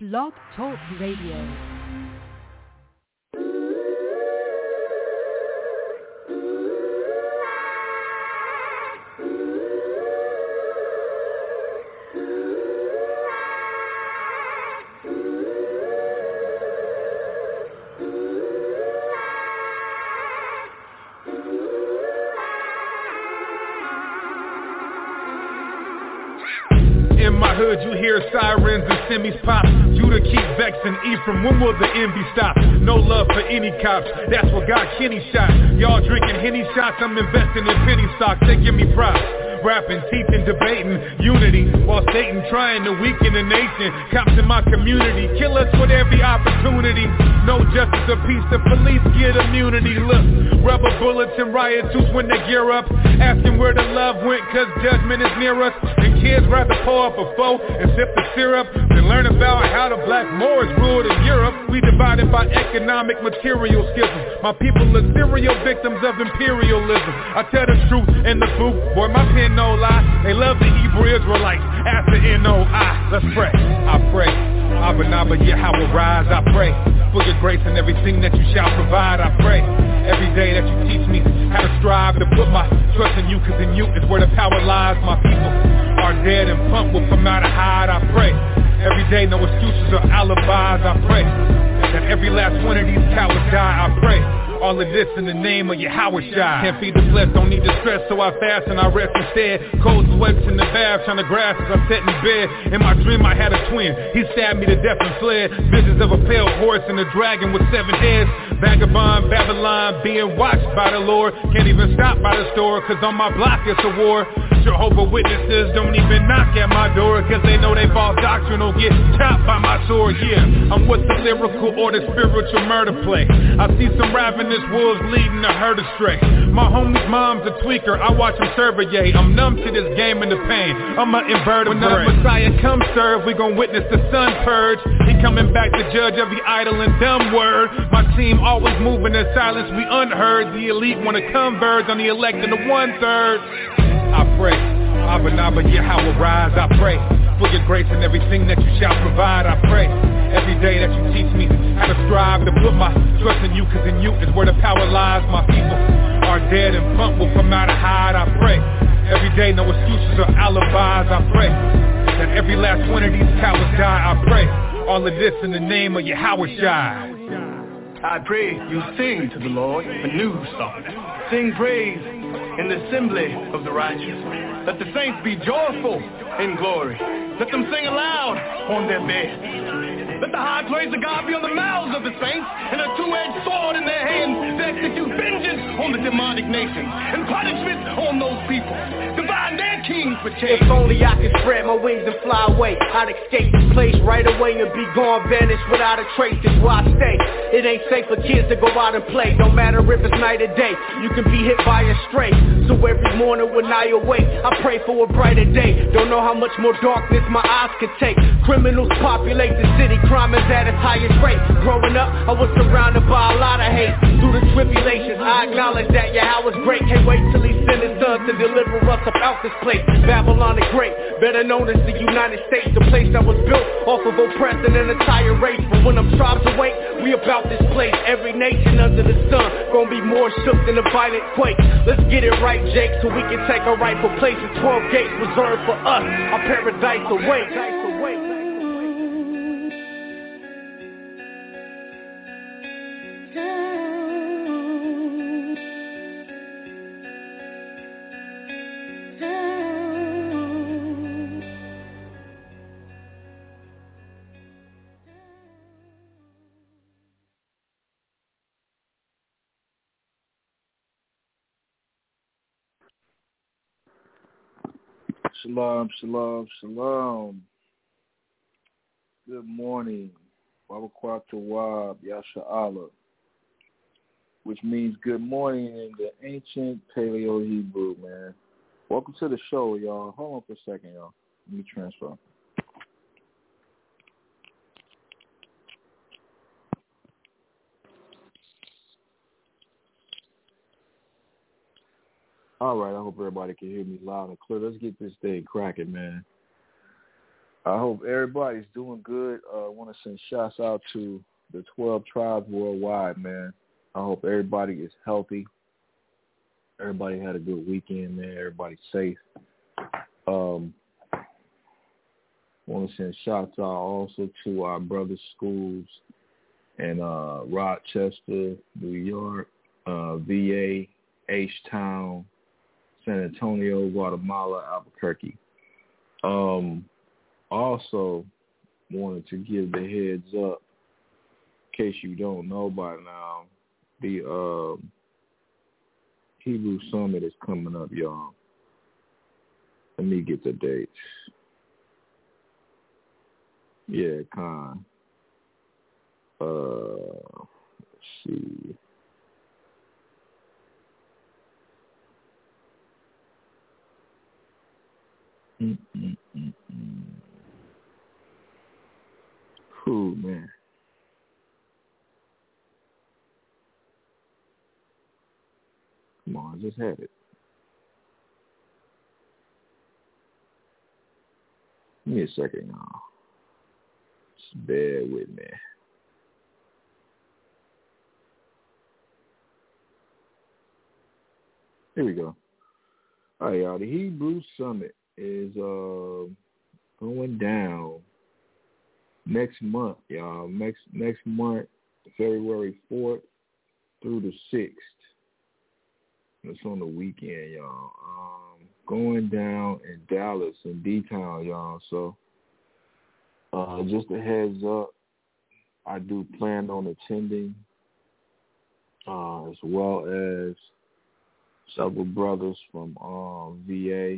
Blog Talk Radio. In my hood, you hear sirens and semis pop. Judah keep vexing Ephraim, when will the envy stop? No love for any cops, that's what got Kenny shot. Y'all drinking Henny shots, I'm investing in penny stocks, they give me props. Rapping, teaching, debating, unity, while Satan trying to weaken the nation. Cops in my community, kill us with every opportunity. No justice or peace, the police get immunity. Look, rubber bullets and riot suits when they gear up, asking where the love went, cause judgment is near us. And kids rather pour up a foe and sip the syrup than learn about how the black Moors ruled in Europe. We divided by economic material schisms. My people are serial victims of imperialism. I tell the truth in the booth, boy, my pen no lie. They love the Hebrew Israelites after N-O-I. Let's pray. I pray. Abba Naba Yahweh rise. I pray for your grace and everything that you shall provide. I pray every day that you teach me how to strive to put my trust in you, cause in you is where the power lies. My people are dead and punk will come out and hide. I pray every day, no excuses or alibis. I pray that every last one of these cowards die. I pray all of this in the name of Yahweh Shai. Can't feed the flesh, don't need the stress, so I fast and I rest instead. Cold sweats in the bath, trying to grasp as I sat in bed. In my dream I had a twin, he stabbed me to death and fled. Visions of a pale horse and a dragon with 7 heads. Vagabond Babylon being watched by the Lord. Can't even stop by the store, cause on my block it's a war. Jehovah Witnesses don't even knock at my door, cause they know they false doctrine will get chopped by my sword. Yeah, I'm with the lyrical or the spiritual murder play. I see some ravenous wolves leading the herd astray. My homie's mom's a tweaker, I watch him serve a yay. I'm numb to this game and the pain, I'm an invertebrate. When the Messiah comes serve, we gon' witness the sun purge. He coming back to judge every idle and dumb word. My team always moving in silence, we unheard. The elite wanna converge on the elect and the 1/3. I pray, Abba Naba Yahweh rise. I pray for your grace and everything that you shall provide. I pray every day that you teach me how to strive to put my trust in you, cause in you is where the power lies. My people are dead and punk will come out and hide. I pray every day, no excuses or alibis. I pray that every last one of these cowards die. I pray all of this in the name of Yahweh Shai. I pray you sing to the Lord a new song. Sing praise in the assembly of the righteous. Let the saints be joyful in glory. Let them sing aloud on their beds. Let the high praise of God be on the mouths of the saints, and a two-edged sword in their hands to execute vengeance on the demonic nations and punishment on those people. Divide their kings for change. If only I could spread my wings and fly away, I'd escape this place right away and be gone, vanished without a trace. That's where I stay. It ain't safe for kids to go out and play. No matter if it's night or day, you can be hit by a stray. So every morning when I awake, I pray for a brighter day. Don't know how much more darkness my eyes can take. Criminals populate the city, crime is at its highest rate. Growing up, I was surrounded by a lot of hate. Through the tribulations, I acknowledge that Yahweh's great. Can't wait till he sent his son to deliver us about this place. Babylon the Great, better known as the United States, the place that was built off of oppressing an entire race. But when them tribes awake, we about this place. Every nation under the sun gonna be more shook than a violent quake. Let's get it right, Jake, so we can take our rightful places. 12 gates reserved for us, our paradise awaits. Shalom, shalom, shalom. Good morning. Baruch Tawab, Yasha Allah, which means good morning in the ancient Paleo Hebrew, man. Welcome to the show, y'all. Hold on for a second, y'all. Let me transfer. All right, I hope everybody can hear me loud and clear. Let's get this thing cracking, man. I hope everybody's doing good. I want to send shouts out to the 12 tribes worldwide, man. I hope everybody is healthy. Everybody had a good weekend, man. Everybody's safe. Want to send shouts out also to our brothers' schools in Rochester, New York, VA, H-Town, San Antonio, Guatemala, Albuquerque. Also wanted to give the heads up, in case you don't know by now, the Hebrew Summit is coming up, y'all. Let me get the dates. Yeah, Con. Let's see. Cool, man. Come on, I just had it. Give me a second, y'all. Just bear with me. Here we go. All right, y'all. The Hebrew Summit is going down next month, y'all. Next month, February 4th through the 6th. It's on the weekend, y'all. Going down in Dallas, in D-Town, y'all. So just a heads up, I do plan on attending, as well as several brothers from VA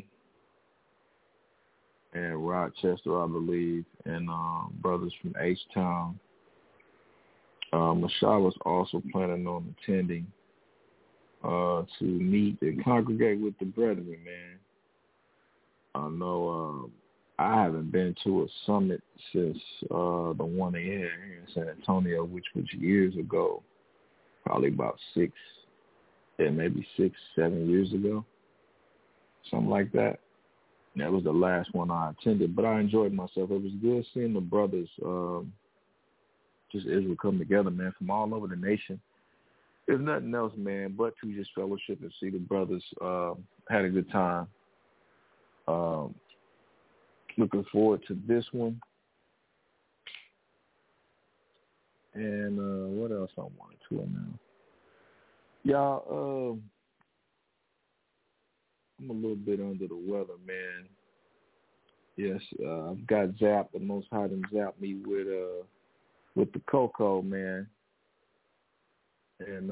and Rochester, I believe, and brothers from H-Town. Mashah was also planning on attending to meet and congregate with the brethren, man. I know I haven't been to a summit since the one they had here in San Antonio, which was years ago, probably about 6, maybe 6, 7 years ago, something like that. That was the last one I attended, but I enjoyed myself. It was good seeing the brothers, just Israel come together, man, from all over the nation. There's nothing else, man, but to just fellowship and see the brothers. Had a good time. Looking forward to this one. And what else I wanted to announce? Y'all, I'm a little bit under the weather, man. Yes, I've got zapped. The Most High done zapped me with the cocoa, man. And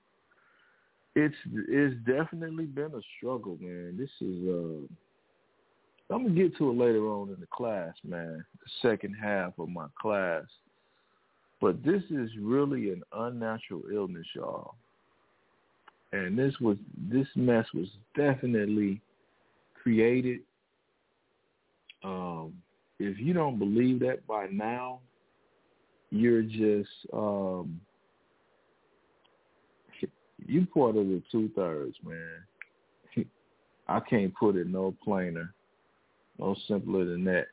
it's definitely been a struggle, man. This is I'm gonna get to it later on in the class, man. The second half of my class. But this is really an unnatural illness, y'all. And this mess was definitely created. If you don't believe that by now, you're just you part of the 2/3, man. I can't put it no plainer, no simpler than that.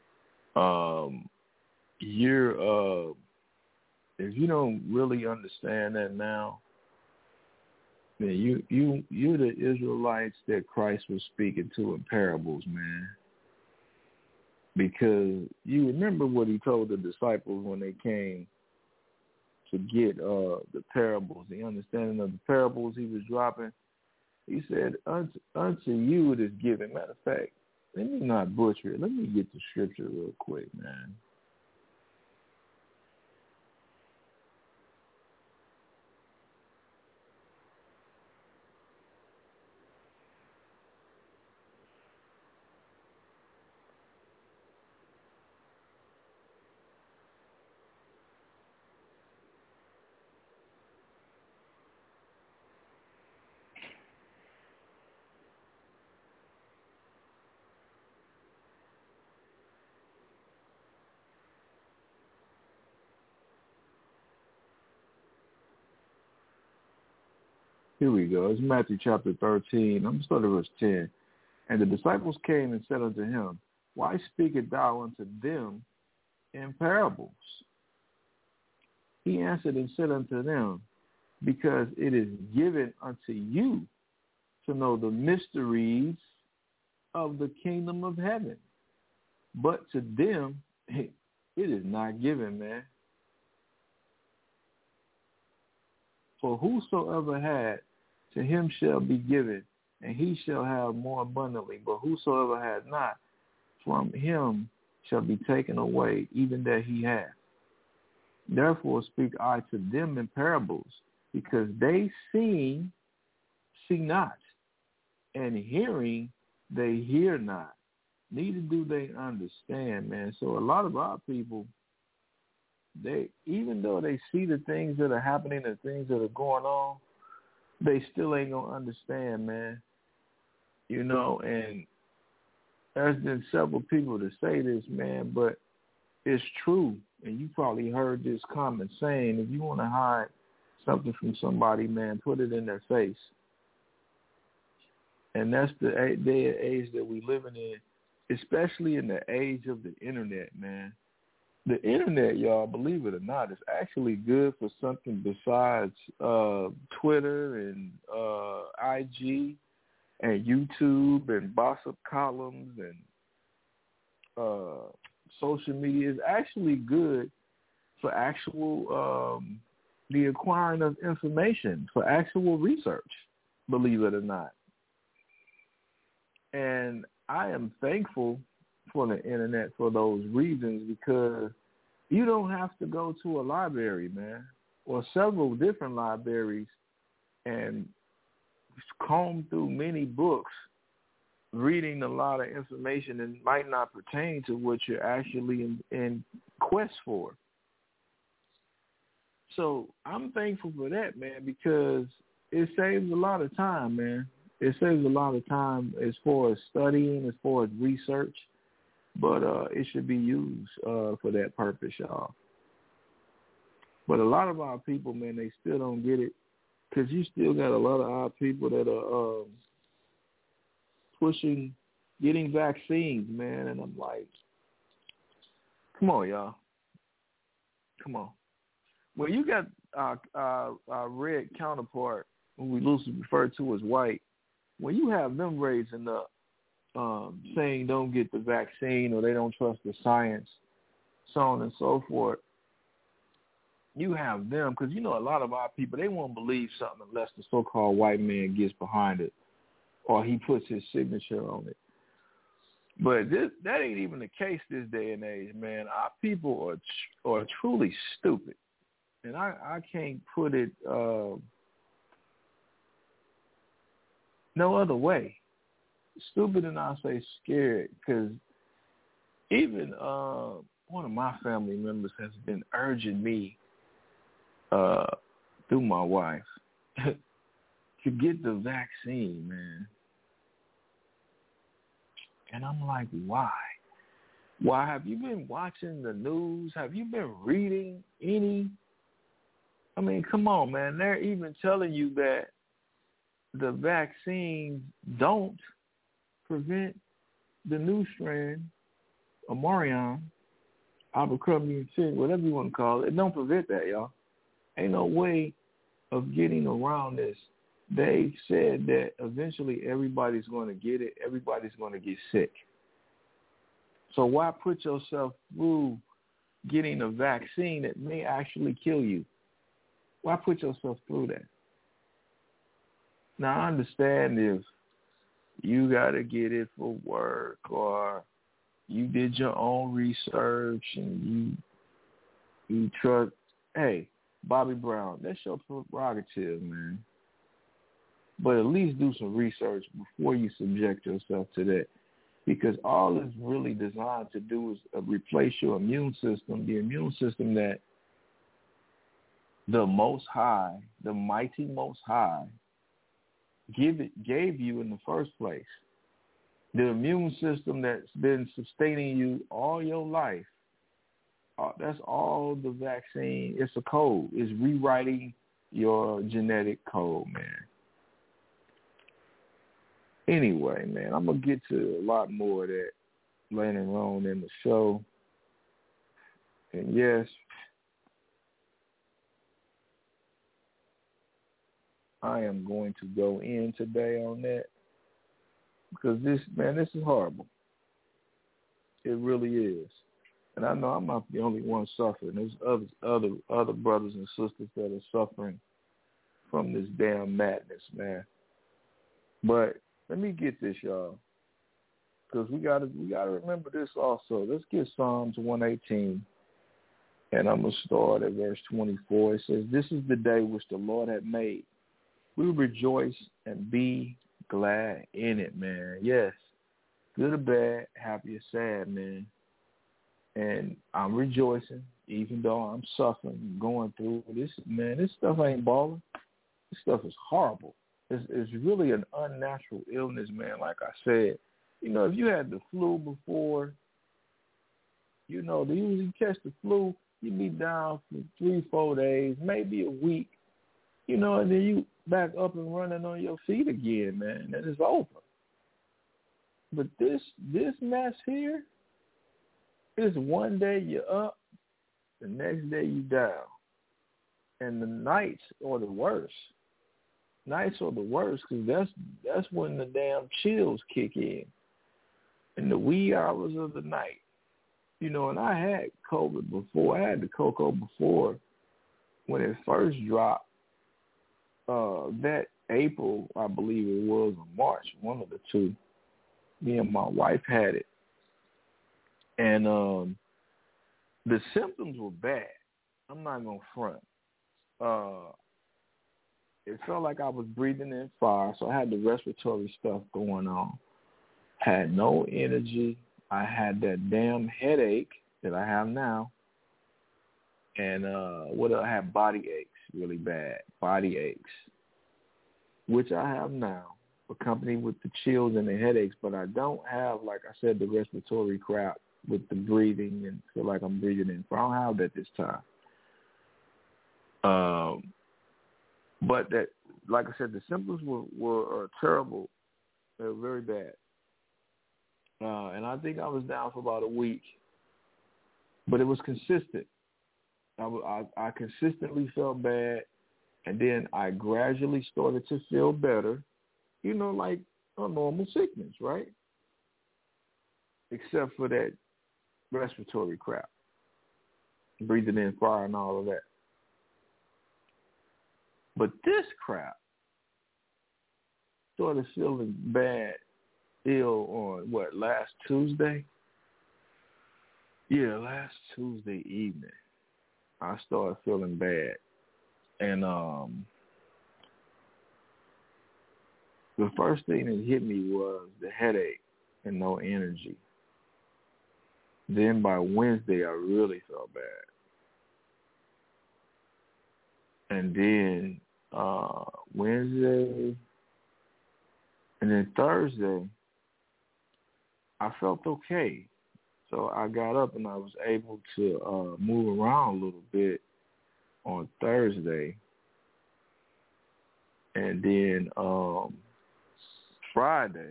If you don't really understand that now, then you're the Israelites that Christ was speaking to in parables, man. Because you remember what he told the disciples when they came to get the parables, the understanding of the parables he was dropping. He said, unto you it is given. Matter of fact, let me not butcher it. Let me get the scripture real quick, man. Here we go. It's Matthew chapter 13. I'm going to start at verse 10. And the disciples came and said unto him, why speakest thou unto them in parables? He answered and said unto them, because it is given unto you to know the mysteries of the kingdom of heaven. But to them, it is not given, man. For whosoever had, to him shall be given, and he shall have more abundantly. But whosoever had not, from him shall be taken away, even that he hath. Therefore speak I to them in parables, because they see not, and hearing they hear not, neither do they understand, man. So a lot of our people, they, even though they see the things that are happening, the things that are going on, they still ain't gonna understand, man. You know, and there's been several people to say this, man, but it's true. And you probably heard this common saying, if you want to hide something from somebody, man, put it in their face. And that's the day and age that we living in, especially in the age of the internet, man. The internet, y'all, believe it or not, is actually good for something besides Twitter and IG and YouTube and gossip columns and social media. Is actually good for actual the acquiring of information, for actual research, believe it or not. And I am thankful for the internet for those reasons, because you don't have to go to a library, man, or several different libraries and comb through many books, reading a lot of information that might not pertain to what you're actually in quest for. So I'm thankful for that, man, because it saves a lot of time, man. It saves a lot of time as far as studying, as far as research, but it should be used for that purpose, y'all. But a lot of our people, man, they still don't get it, because you still got a lot of our people that are pushing getting vaccines, man, and I'm like, come on, y'all. Come on. Well, you got our red counterpart, who we loosely refer to as white. When you have them raising up, saying don't get the vaccine or they don't trust the science, so on and so forth, you have them, because you know a lot of our people, they won't believe something unless the so-called white man gets behind it or he puts his signature on it. But that ain't even the case this day and age, man. Our people are truly stupid. And I can't put it no other way. Stupid, and I say scared, because even one of my family members has been urging me through my wife to get the vaccine, man. And I'm like, why? Why? Have you been watching the news? Have you been reading any? I mean, come on, man. They're even telling you that the vaccines don't prevent the new strand, Omicron, Abercrombie and Fitch, whatever you want to call it. It don't prevent that, y'all. Ain't no way of getting around this. They said that eventually everybody's going to get it. Everybody's going to get sick. So why put yourself through getting a vaccine that may actually kill you? Why put yourself through that? Now, I understand if you got to get it for work or you did your own research and you trust, hey, Bobby Brown, that's your prerogative, man. But at least do some research before you subject yourself to that, because all it's really designed to do is replace your immune system, the immune system that the Most High, the mighty Most High, gave you in the first place. The immune system that's been sustaining you all your life, that's all the vaccine. It's a code. It's rewriting your genetic code, man. Anyway, man, I'm going to get to a lot more of that later on in the show. And yes, I am going to go in today on that because this is horrible. It really is. And I know I'm not the only one suffering. There's other brothers and sisters that are suffering from this damn madness, man. But let me get this, y'all, because we gotta remember this also. Let's get Psalms 118, and I'm gonna start at verse 24. It says, "This is the day which the Lord hath made. We rejoice and be glad in it," man. Yes, good or bad, happy or sad, man. And I'm rejoicing, even though I'm suffering, going through this. Man, this stuff ain't balling. This stuff is horrible. It's really an unnatural illness, man. Like I said, if you had the flu before, they usually catch the flu, you be down for 3-4 days, maybe a week, and then you back up and running on your feet again, man, and it's over. But this mess here is one day you're up, the next day you down. And the nights are the worst. Nights are the worst because that's when the damn chills kick in the wee hours of the night. And I had COVID before. I had the cocoa before when it first dropped. That April, I believe it was, or March, one of the two. Me and my wife had it. And the symptoms were bad. I'm not going to front. It felt like I was breathing in fire, so I had the respiratory stuff going on. Had no energy. I had that damn headache that I have now. And I had body aches really bad, body aches, which I have now, accompanied with the chills and the headaches, but I don't have, like I said, the respiratory crap with the breathing and feel like I'm breathing in fire. I don't have that this time. But that, like I said, the symptoms were terrible. They were very bad. And I think I was down for about a week. But it was consistent. I consistently felt bad, and then I gradually started to feel better, like a normal sickness, right? Except for that respiratory crap, breathing in fire and all of that. But this crap started feeling ill on, last Tuesday? Yeah, last Tuesday evening, I started feeling bad. And the first thing that hit me was the headache and no energy. Then by Wednesday, I really felt bad. And then Wednesday, and then Thursday, I felt okay. So I got up and I was able to move around a little bit on Thursday. And then Friday,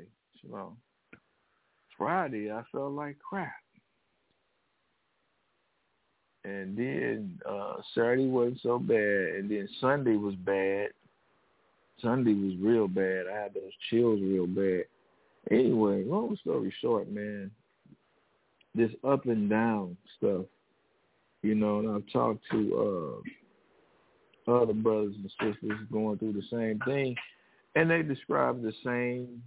I felt like crap. And then Saturday wasn't so bad. And then Sunday was bad. Sunday was real bad. I had those chills real bad. Anyway, long story short, man, this up and down stuff, and I've talked to other brothers and sisters going through the same thing, and they describe the same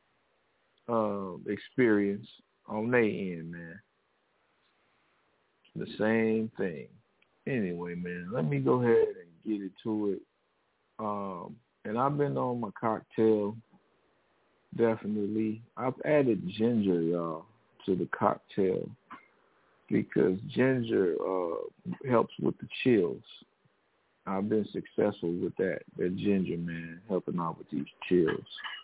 experience on their end, man. The same thing. Anyway, man, let me go ahead and get into it. And I've been on my cocktail, definitely. I've added ginger, y'all, to the cocktail because ginger helps with the chills. I've been successful with that ginger, man, helping out with these chills.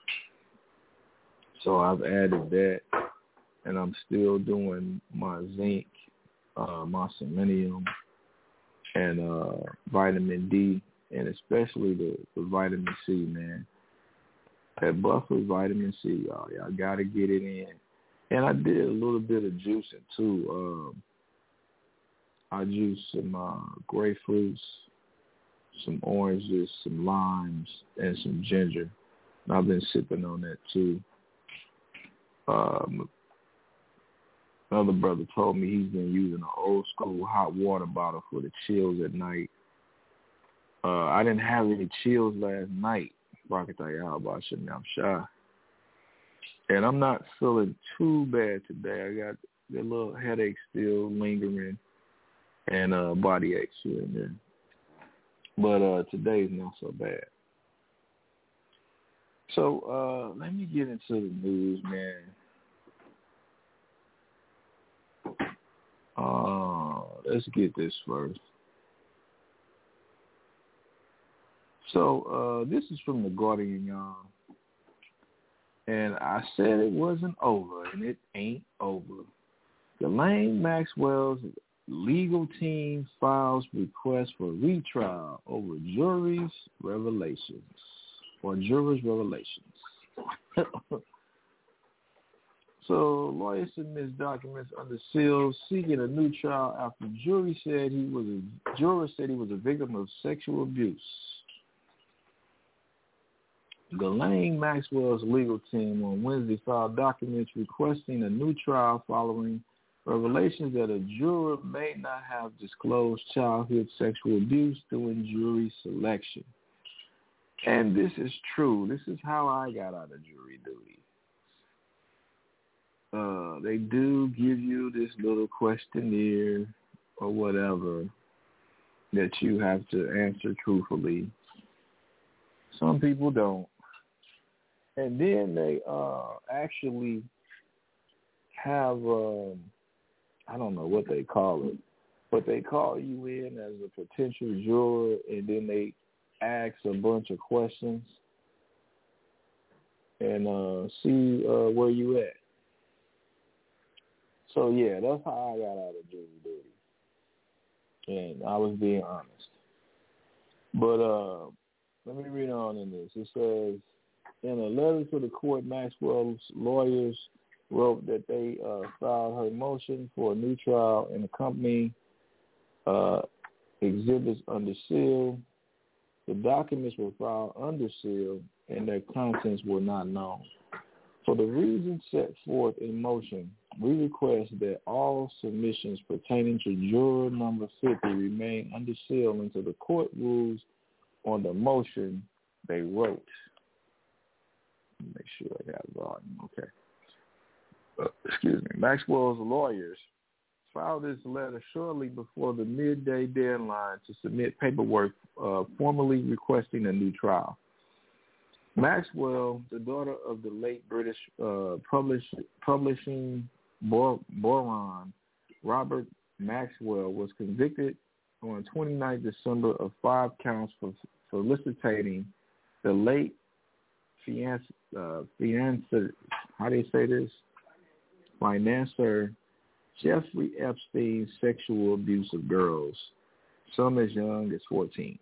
So I've added that, and I'm still doing my zinc, my selenium, and vitamin D, and especially the vitamin C, man. That buffer vitamin C, y'all got to get it in. And I did a little bit of juicing too. I juiced some grapefruits, some oranges, some limes, and some ginger. And I've been sipping on that too. Another brother told me he's been using an old school hot water bottle for the chills at night. I didn't have any chills last night. I'm shy. And I'm not feeling too bad today. I got a little headache still lingering and body aches here and there. But today's not so bad. So let me get into the news, man. Let's get this first. So this is from The Guardian, y'all. And I said it wasn't over, and it ain't over. Ghislaine Maxwell's legal team files request for retrial over jurors' revelations. So lawyers submit documents under seal seeking a new trial after juror said he was a victim of sexual abuse. Ghislaine Maxwell's legal team on Wednesday filed documents requesting a new trial following revelations that a juror may not have disclosed childhood sexual abuse during jury selection. And this is true. This is how I got out of jury duty. They do give you this little questionnaire or whatever that you have to answer truthfully. Some people don't. And then they actually have, I don't know what they call it, but they call you in as a potential juror, and then they ask a bunch of questions and see where you at. So, yeah, that's how I got out of jury duty. And I was being honest. But let me read on in this. It says, in a letter to the court, Maxwell's lawyers wrote that they filed her motion for a new trial and accompanying exhibits under seal. The documents were filed under seal and their contents were not known. For the reasons set forth in motion, we request that all submissions pertaining to juror number 50 remain under seal until the court rules on the motion they wrote. Make sure I got volume. Okay. Excuse me. Maxwell's lawyers filed this letter shortly before the midday deadline to submit paperwork formally requesting a new trial. Maxwell, the daughter of the late British publishing baron Robert Maxwell, was convicted on 29 December of 5 counts for felicitating the late financier Jeffrey Epstein's sexual abuse of girls, some as young as 14.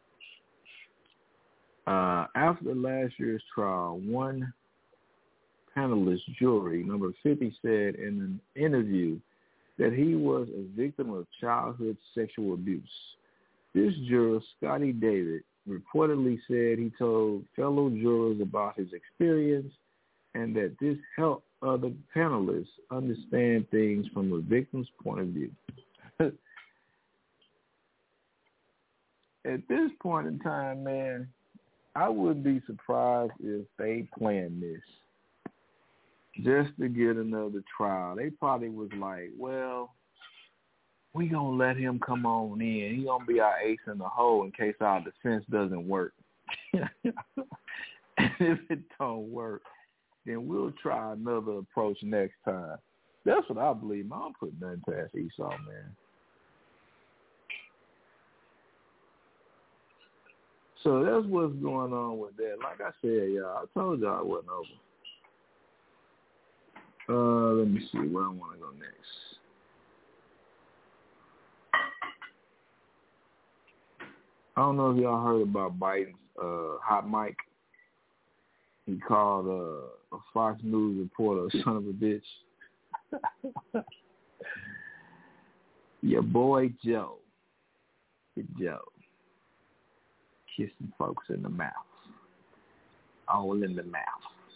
After last year's trial, one panelist jury, number 50, said in an interview that he was a victim of childhood sexual abuse. This juror, Scotty David, reportedly said he told fellow jurors about his experience and that this helped other panelists understand things from a victim's point of view. At this point in time, man, I wouldn't be surprised if they planned this just to get another trial. They probably was like, well, we going to let him come on in. He going to be our ace in the hole in case our defense doesn't work. And if it don't work, then we'll try another approach next time. That's what I believe. I don't put nothing past Esau, man. So that's what's going on with that. Like I said, y'all, I told y'all it wasn't over. Let me see where I want to go next. I don't know if y'all heard about Biden's hot mic. He called a Fox News reporter a son of a bitch. Your boy Joe. Joe. Kissing folks in the mouth. All in the mouth.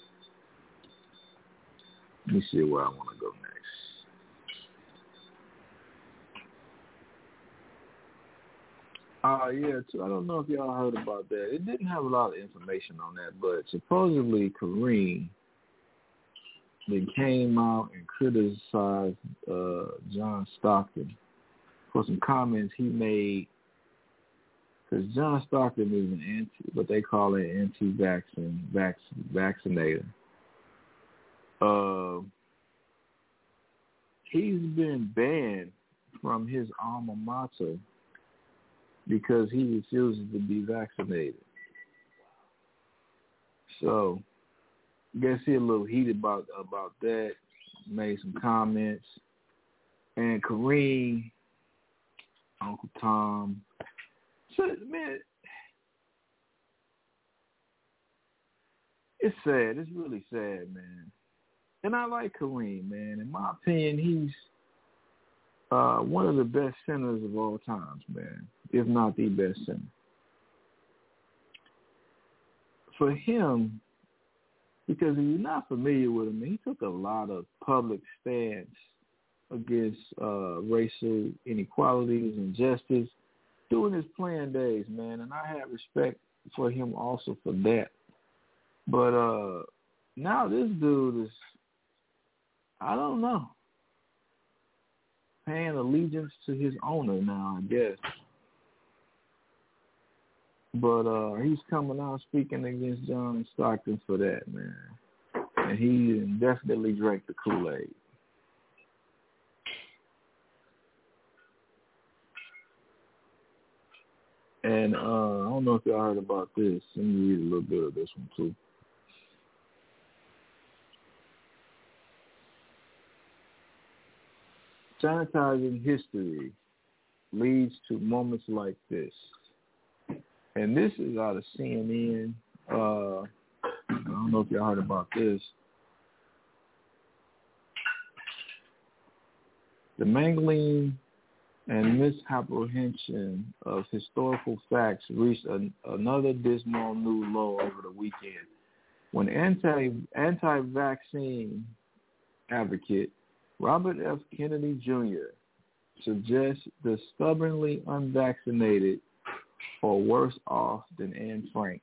Let me see where I want to go next. Yeah, too. I don't know if y'all heard about that. It didn't have a lot of information on that, but supposedly Kareem then came out and criticized John Stockton for some comments he made, because John Stockton is an what they call an vaccinator. He's been banned from his alma mater because he refuses to be vaccinated. So, I guess he a little heated about that, made some comments. And Kareem, Uncle Tom, so, man, it's sad. It's really sad, man. And I like Kareem, man. In my opinion, he's one of the best centers of all times, man, if not the best center. For him, because if you're not familiar with him, he took a lot of public stance against racial inequalities and justice during his playing days, man, and I have respect for him also for that. But now this dude is, I don't know, paying allegiance to his owner now, I guess. But he's coming out speaking against John Stockton for that, man. And he definitely drank the Kool-Aid. And I don't know if y'all heard about this. Let me read a little bit of this one, too. Sanitizing history leads to moments like this. And this is out of CNN. I don't know if y'all heard about this. The mangling and misapprehension of historical facts reached another dismal new low over the weekend when anti-vaccine advocate Robert F. Kennedy Jr. suggests the stubbornly unvaccinated are worse off than Anne Frank.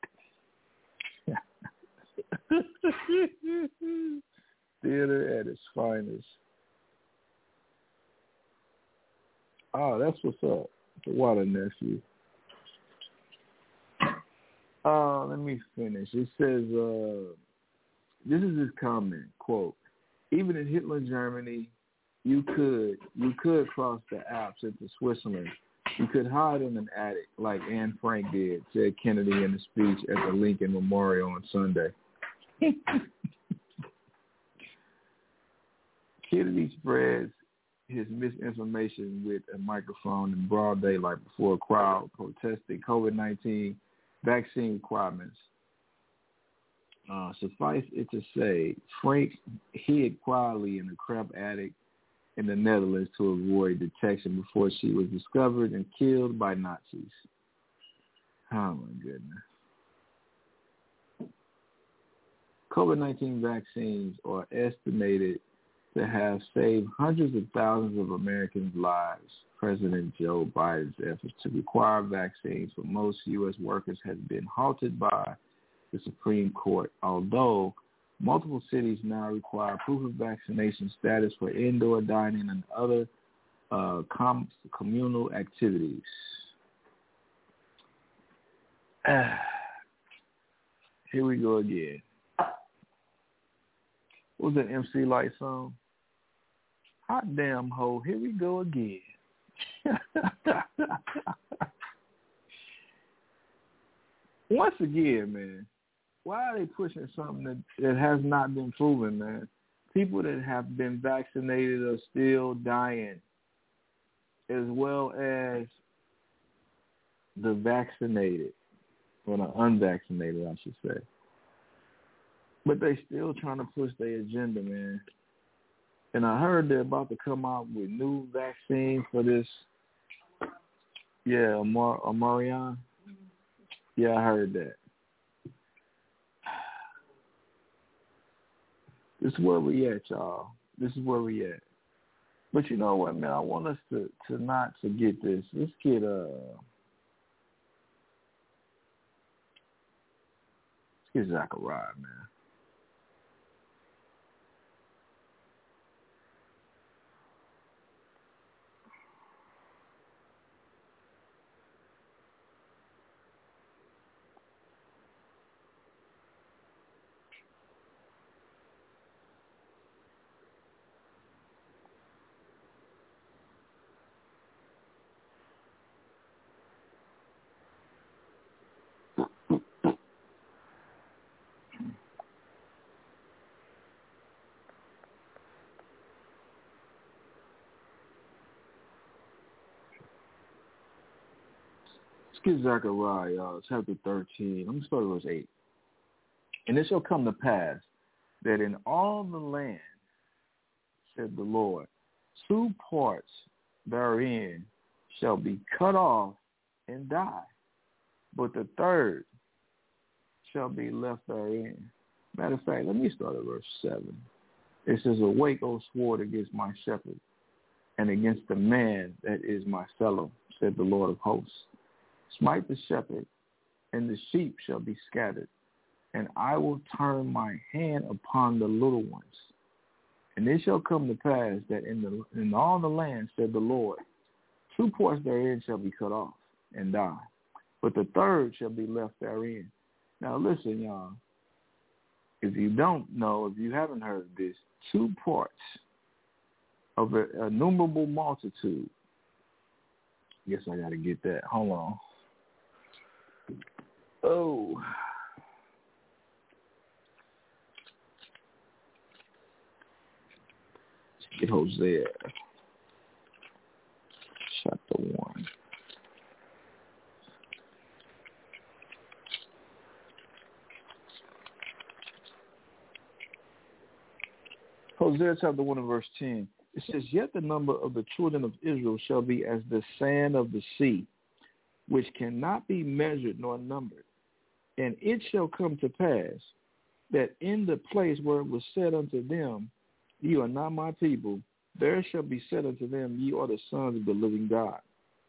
Theater at its finest. Oh, that's what's up. The Water Nephew. Let me finish. It says, this is his comment, quote, even in Hitler Germany, you could cross the Alps into Switzerland. You could hide in an attic like Anne Frank did, said Kennedy in a speech at the Lincoln Memorial on Sunday. Kennedy spreads his misinformation with a microphone in broad daylight before a crowd protesting COVID-19 vaccine requirements. Suffice it to say, Frank hid quietly in a cramped attic in the Netherlands to avoid detection before she was discovered and killed by Nazis. Oh, my goodness. COVID-19 vaccines are estimated to have saved hundreds of thousands of Americans' lives. President Joe Biden's efforts to require vaccines for most U.S. workers has been halted by the Supreme Court, although multiple cities now require proof of vaccination status for indoor dining and other communal activities. Here we go again. What was that MC Light song? Hot damn ho, here we go again. Once again, man, why are they pushing something that has not been proven, man? People that have been vaccinated are still dying, as well as the vaccinated, or the unvaccinated, I should say. But they still trying to push their agenda, man. And I heard they're about to come out with new vaccine for this. Yeah, Omarion. Yeah, I heard that. This is where we at, y'all. This is where we at. But you know what, man? I want us to not forget this. Let's get Zachariah, man. Let's get Zechariah, chapter 13. I'm going to start at verse 8. And it shall come to pass that in all the land, said the Lord, 2 parts therein shall be cut off and die, but the third shall be left therein. Matter of fact, let me start at verse 7. It says, awake, O sword, against my shepherd, and against the man that is my fellow, said the Lord of hosts. Smite the shepherd, and the sheep shall be scattered, and I will turn my hand upon the little ones. And it shall come to pass that in all the land, said the Lord, 2 parts therein shall be cut off and die, but the third shall be left therein. Now listen, y'all. If you don't know, if you haven't heard this, 2 parts of an innumerable multitude. Guess I got to get that. Hold on. Oh. Let's get Hosea. Chapter 1. Hosea chapter 1 and verse 10. It says, yet the number of the children of Israel shall be as the sand of the sea, which cannot be measured nor numbered. And it shall come to pass that in the place where it was said unto them, ye are not my people, there shall be said unto them, ye are the sons of the living God.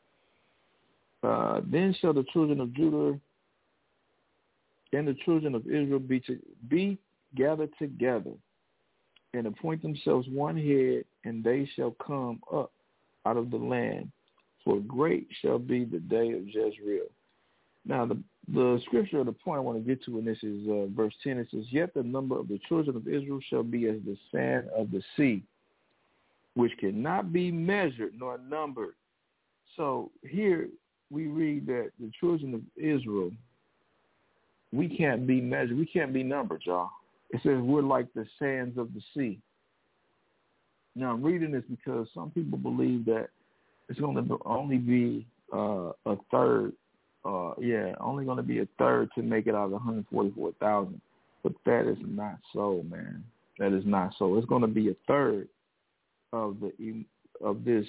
Then shall the children of Judah and the children of Israel be gathered together, and appoint themselves one head, and they shall come up out of the land, for great shall be the day of Jezreel. Now, the scripture, the point I want to get to in this is verse 10. It says, yet the number of the children of Israel shall be as the sand of the sea, which cannot be measured nor numbered. So here we read that the children of Israel, we can't be measured. We can't be numbered, y'all. It says we're like the sands of the sea. Now, I'm reading this because some people believe that it's going to only be a third. Only going to be a third to make it out of 144,000. But that is not so, man. That is not so. It's going to be a third of this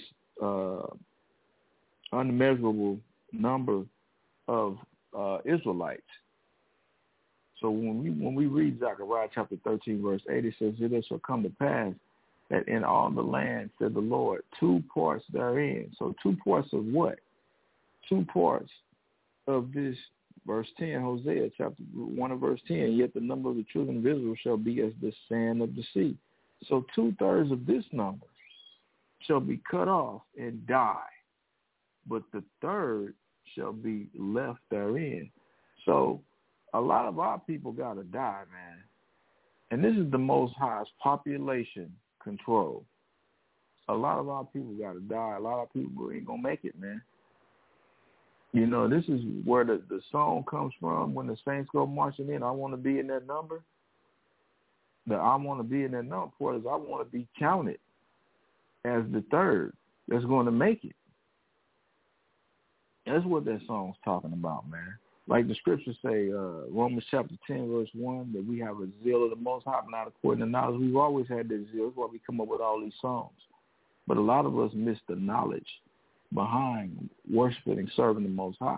unmeasurable number of Israelites. So when we read Zechariah chapter 13, verse 8, it says, it shall come to pass that in all the land, said the Lord, 2 parts therein. So 2 parts of what? 2 parts of this, verse 10, Hosea chapter 1 and verse 10, yet the number of the children of Israel shall be as the sand of the sea. So 2/3 of this number shall be cut off and die, but the third shall be left therein. So a lot of our people got to die, man. And this is the Most High's population control. A lot of our people got to die. A lot of people ain't going to make it, man. You know, this is where the song comes from when the saints go marching in. I want to be in that number. The I want to be in that number part is I want to be counted as the third that's going to make it. That's what that song's talking about, man. Like the scriptures say, Romans chapter 10, verse 1, that we have a zeal of the Most High, not according to knowledge. We've always had that zeal. That's why we come up with all these songs. But a lot of us miss the knowledge behind worshiping and serving the Most High.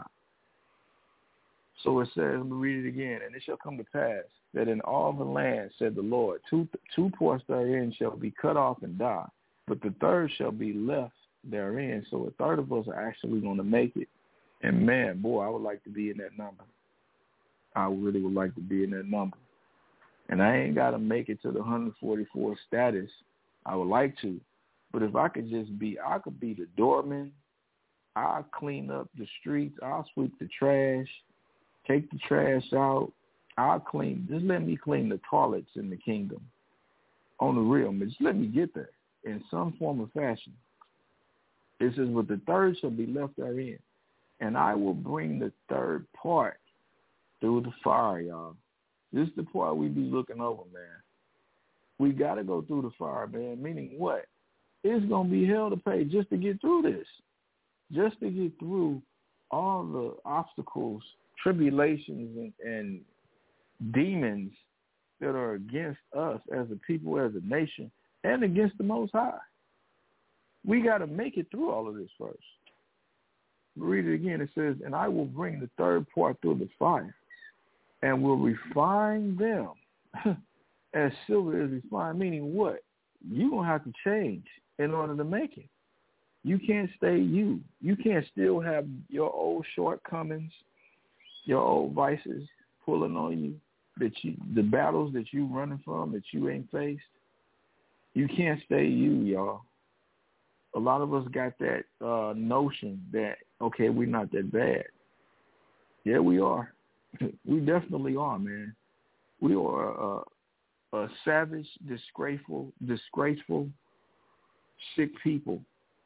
So it says, let me read it again, and it shall come to pass that in all the land, said the Lord, two parts therein shall be cut off and die, but the third shall be left therein. So a third of us are actually going to make it. And man, boy, I would like to be in that number. I really would like to be in that number. And I ain't got to make it to the 144 status. I would like to. But if I could just be, I could be the doorman. I'll clean up the streets. I'll sweep the trash, take the trash out. I'll clean. Just let me clean the toilets in the kingdom. On the real, but just let me get there in some form or fashion. It says, but the third shall be left therein. And I will bring the third part through the fire, y'all. This is the part we be looking over, man. We got to go through the fire, man. Meaning what? It's going to be hell to pay just to get through this. Just to get through all the obstacles, tribulations, and demons that are against us as a people, as a nation, and against the Most High. We got to make it through all of this first. Read it again. It says, and I will bring the third part through the fire and will refine them as silver is refined. Meaning what? You're going to have to change in order to make it. You can't stay you. You can't still have your old shortcomings, your old vices pulling on you, the battles that you running from that you ain't faced. You can't stay you, y'all. A lot of us got that notion that, okay, we're not that bad. Yeah, we are. We definitely are, man. We are a savage, disgraceful, sick people.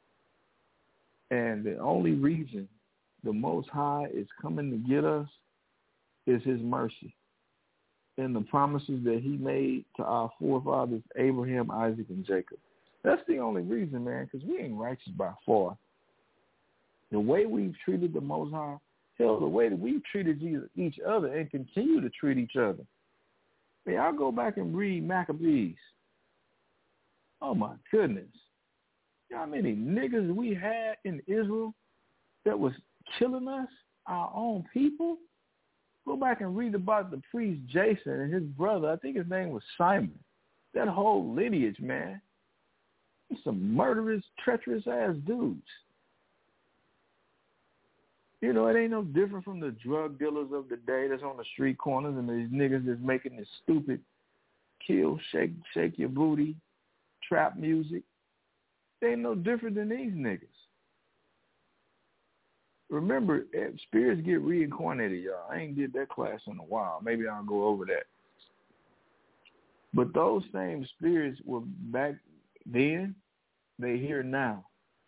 And the only reason the Most High is coming to get us is his mercy and the promises that he made to our forefathers, Abraham, Isaac, and Jacob. That's the only reason, man, because we ain't righteous by far. The way we've treated the Most High, hell, the way that we've treated each other and continue to treat each other. Hey, I'll go back and read Maccabees. Oh, my goodness. You know how many niggas we had in Israel that was killing us, our own people? Go back and read about the priest Jason and his brother. I think his name was Simon. That whole lineage, man. Some murderous, treacherous-ass dudes. You know, it ain't no different from the drug dealers of the day that's on the street corners and these niggas that's making this stupid kill, shake your booty, trap music. They ain't no different than these niggas. Remember, spirits get reincarnated, y'all. I ain't did that class in a while. Maybe I'll go over that. But those same spirits were back then, they here now.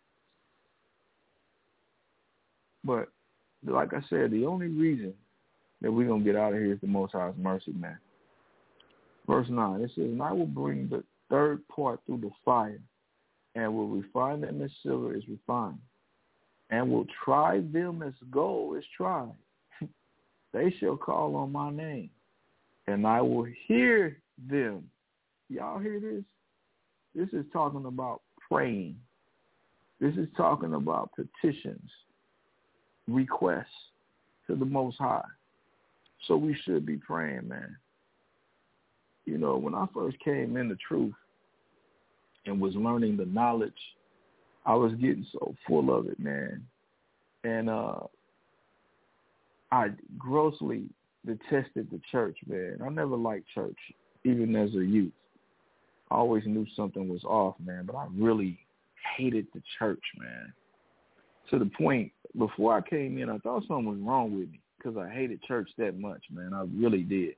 But like I said, the only reason that we're going to get out of here is the Most High's mercy, man. Verse 9, it says, and I will bring the third part through the fire and will refine them as silver is refined and will try them as gold is tried. They shall call on my name and I will hear them. Y'all hear this? This is talking about praying. This is talking about petitions, requests to the Most High. So we should be praying, man. You know, when I first came into truth and was learning the knowledge, I was getting so full of it, man. And I grossly detested the church, man. I never liked church, even as a youth. I always knew something was off, man, but I really hated the church, man. To the point, before I came in, I thought something was wrong with me because I hated church that much, man. I really did.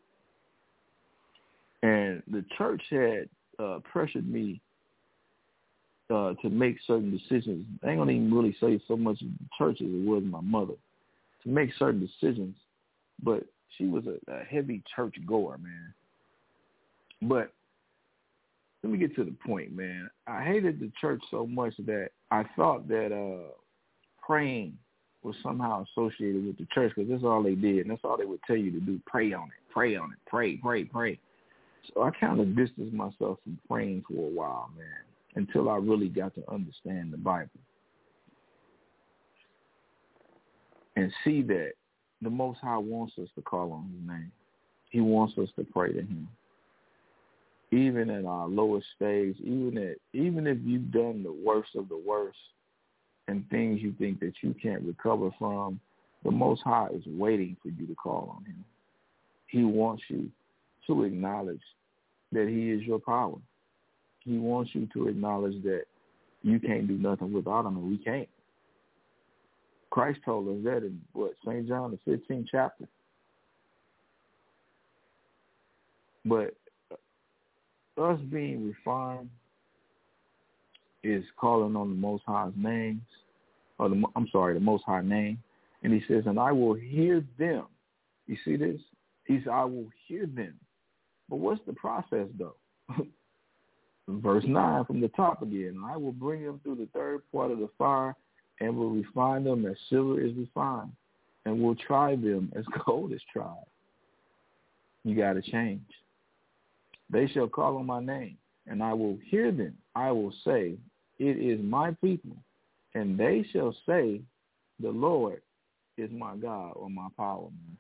And the church had pressured me to make certain decisions. I ain't going to even really say so much the church as it was my mother, to make certain decisions. But she was a heavy church goer, man. But let me get to the point, man. I hated the church so much that I thought that praying was somehow associated with the church because that's all they did. And that's all they would tell you to do. Pray on it. Pray on it. Pray, pray, pray. So I kind of distanced myself from praying for a while, man, until I really got to understand the Bible and see that the Most High wants us to call on his name. He wants us to pray to him. Even at our lowest stage, even if you've done the worst of the worst and things you think that you can't recover from, the Most High is waiting for you to call on him. He wants you to acknowledge that he is your power. He wants you to acknowledge that you can't do nothing without him, and we can't. Christ told us that in, St. John, the 15th chapter. But us being refined is calling on the Most High's names, or the Most High name. And he says, and I will hear them. You see this? He said, I will hear them. But what's the process, though? Verse 9 from the top again. I will bring them through the third part of the fire and will refine them as silver is refined, and will try them as gold is tried. You got to change. They shall call on my name, and I will hear them. I will say, it is my people, and they shall say, the Lord is my God or my power. Man.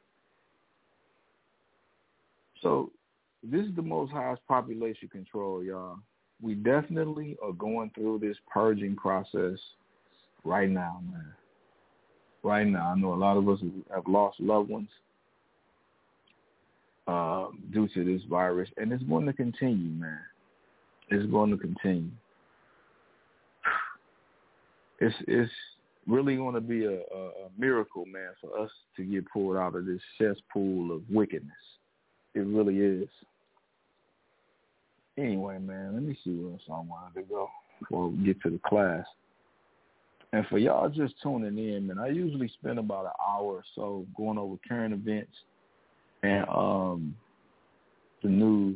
So this is the Most High's population control, y'all. We definitely are going through this purging process right now, man. Right now. I know a lot of us have lost loved ones due to this virus, and it's going to continue, man. It's going to continue. It's really going to be a miracle, man, for us to get pulled out of this cesspool of wickedness. It really is. Anyway, man, let me see where else I wanted to go before we get to the class. And for y'all just tuning in, man, I usually spend about an hour or so going over current events and the news.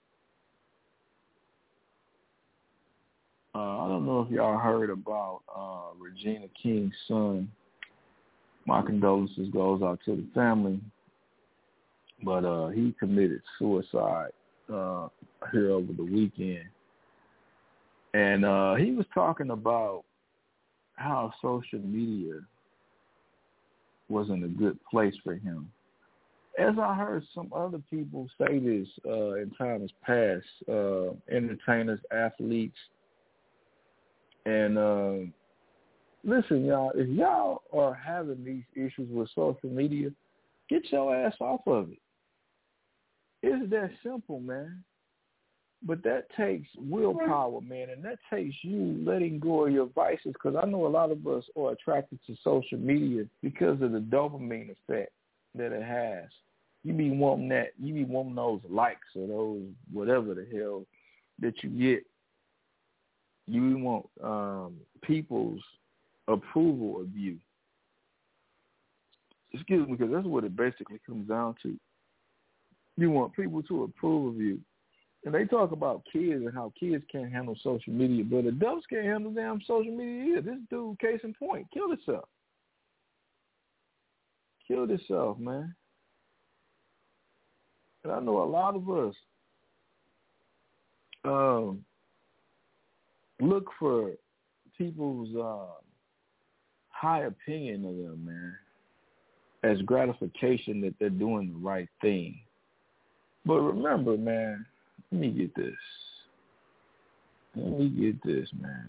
I don't know if y'all heard about Regina King's son. My condolences goes out to the family. But he committed suicide here over the weekend. And he was talking about how social media wasn't a good place for him. As I heard some other people say this in times past, entertainers, athletes, and listen, y'all, if y'all are having these issues with social media, get your ass off of it. It's that simple, man. But that takes willpower, man, and that takes you letting go of your vices, because I know a lot of us are attracted to social media because of the dopamine effect that it has. You be wanting that. You be wanting those likes or those whatever the hell that you get. You want people's approval of you. Excuse me, because that's what it basically comes down to. You want people to approve of you. And they talk about kids and how kids can't handle social media, but adults can't handle damn social media either. This dude, case in point, killed himself. Killed himself, man. And I know a lot of us look for people's high opinion of them, man, as gratification that they're doing the right thing. But remember, man, let me get this, man.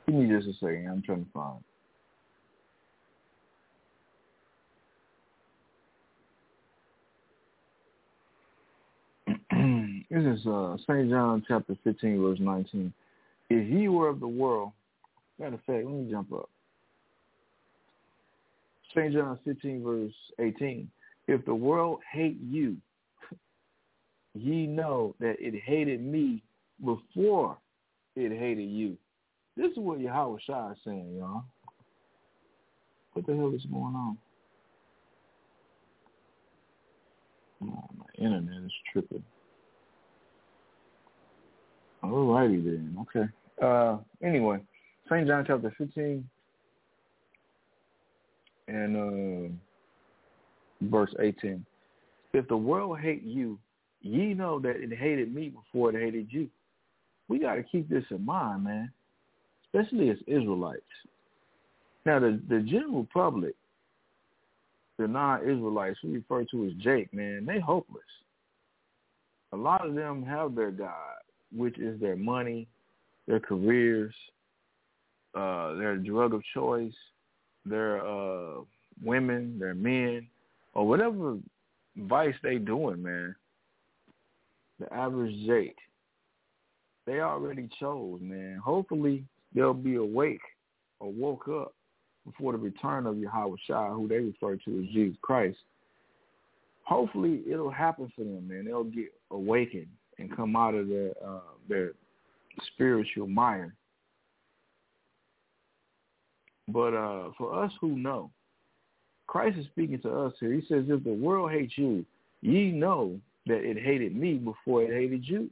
Give me just a second. I'm trying to find it. This is St. John chapter 15, verse 19. If ye were of the world, matter of fact, let me jump up. St. John 15, verse 18. If the world hate you, ye know that it hated me before it hated you. This is what Yahweh Shai is saying, y'all. What the hell is going on? Oh, my internet is tripping. Alrighty then. Okay. Anyway, St. John chapter 15 and verse 18. If the world hate you, ye know that it hated me before it hated you. We got to keep this in mind, man, especially as Israelites. Now, the general public, the non-Israelites, we refer to as Jake, man, they hopeless. A lot of them have their God, which is their money, their careers, their drug of choice, their women, their men, or whatever vice they doing, man. The average Jake, they already chose, man. Hopefully they'll be awake or woke up before the return of Yahweh Shai, who they refer to as Jesus Christ. Hopefully it'll happen for them, man. They'll get awakened and come out of their spiritual mire. But for us who know, Christ is speaking to us here. He says, if the world hates you, ye know that it hated me before it hated you.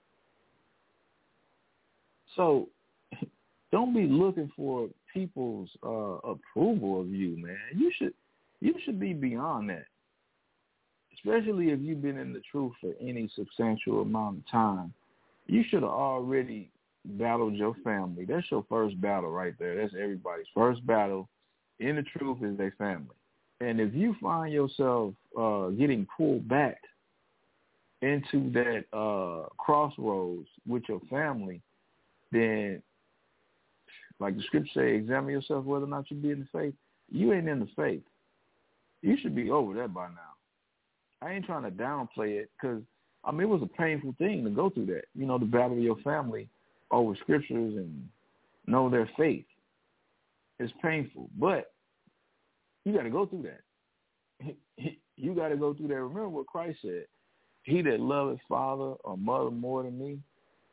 So don't be looking for people's approval of you, man. You should be beyond that. Especially if you've been in the truth for any substantial amount of time. You should have already battled your family. That's your first battle right there. That's everybody's first battle in the truth is their family. And if you find yourself getting pulled back into that crossroads with your family, then, like the scripture say, examine yourself whether or not you be in the faith. You ain't in the faith. You should be over that by now. I ain't trying to downplay it because, I mean, it was a painful thing to go through that, you know, to battle your family over scriptures and know their faith. It's painful, but you got to go through that. You got to go through that. Remember what Christ said. He that loveth father or mother more than me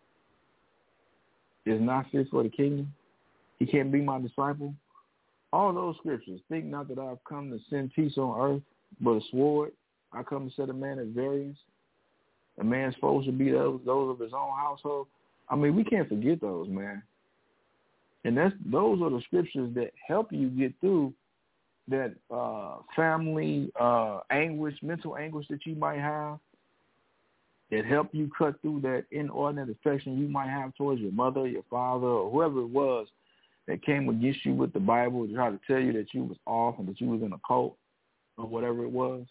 is not fit for the kingdom. He can't be my disciple. All those scriptures. Think not that I've come to send peace on earth, but a sword. I come to set a man at variance. A man's foes should be those of his own household. I mean, we can't forget those, man. And those are the scriptures that help you get through that family anguish, mental anguish that you might have. That help you cut through that inordinate affection you might have towards your mother, your father, or whoever it was that came against you with the Bible to try to tell you that you was off and that you was in a cult or whatever it was.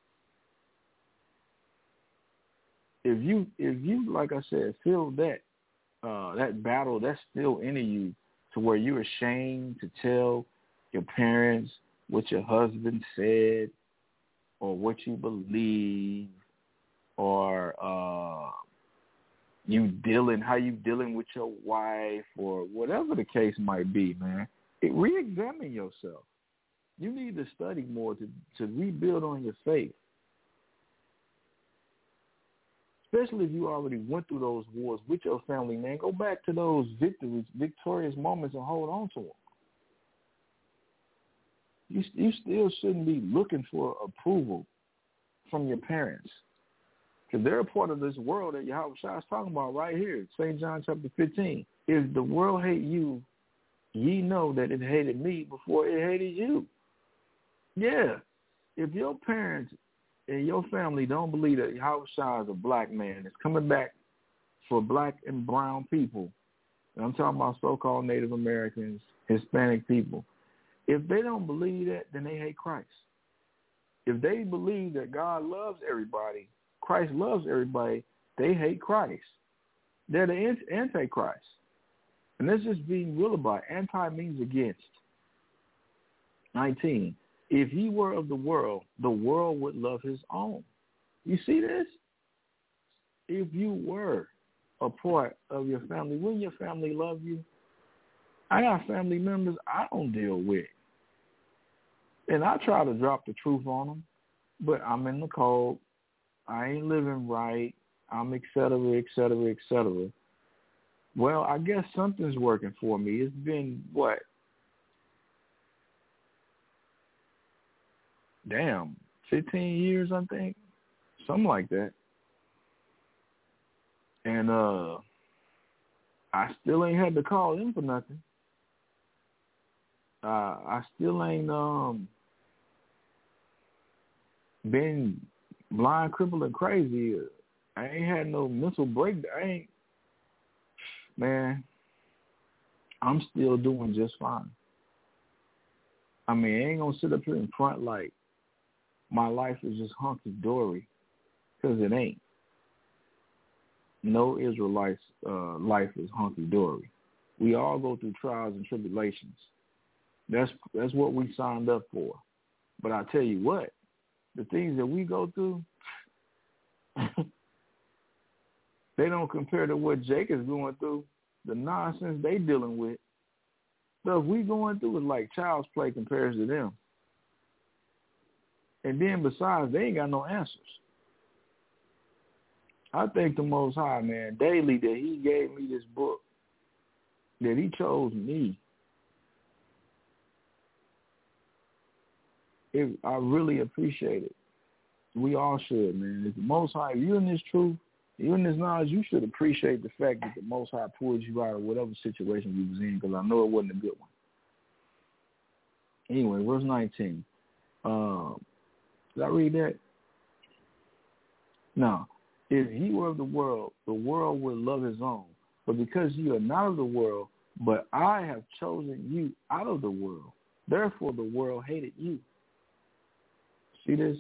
If you, like I said, feel that that battle that's still in you to where you're ashamed to tell your parents what your husband said or what you believe or how you dealing with your wife or whatever the case might be, man, re-examine yourself. You need to study more to rebuild on your faith. Especially if you already went through those wars with your family, man. Go back to those victorious moments and hold on to them. You still shouldn't be looking for approval from your parents. Because they're a part of this world that Yahweh Shai is talking about right here, St. John chapter 15. If the world hate you, ye know that it hated me before it hated you. Yeah. If your parents and your family don't believe that Yahweh Shai is a black man that's coming back for black and brown people, and I'm talking about so-called Native Americans, Hispanic people, if they don't believe that, then they hate Christ. If they believe that God loves everybody, Christ loves everybody, they hate Christ. They're the Antichrist. And let's just be real about it. Anti means against. 19. If he were of the world would love his own. You see this? If you were a part of your family, wouldn't your family love you? I got family members I don't deal with. And I try to drop the truth on them, but I'm in the cold. I ain't living right. I'm et cetera, et cetera, et cetera. Well, I guess something's working for me. It's been, what? Damn, 15 years, I think. Something like that. And I still ain't had to call in for nothing. I still ain't been blind, crippled, and crazy. I ain't had no mental breakdown. Man, I'm still doing just fine. I mean, I ain't gonna sit up here in front like my life is just hunky-dory, because it ain't. No Israelite's life is hunky-dory. We all go through trials and tribulations. That's what we signed up for. But I tell you what, the things that we go through, they don't compare to what Jake is going through, the nonsense they dealing with. Stuff we going through is like child's play compared to them. And then besides, they ain't got no answers. I thank the Most High, man, daily that he gave me this book, that he chose me. I really appreciate it. We all should, man. If the Most High, if you're in this truth, you're in this knowledge, you should appreciate the fact that the Most High pulled you out of whatever situation you was in, because I know it wasn't a good one. Anyway, verse 19. Did I read that? No. If he were of the world would love his own. But because you are not of the world, but I have chosen you out of the world, therefore the world hated you. See this?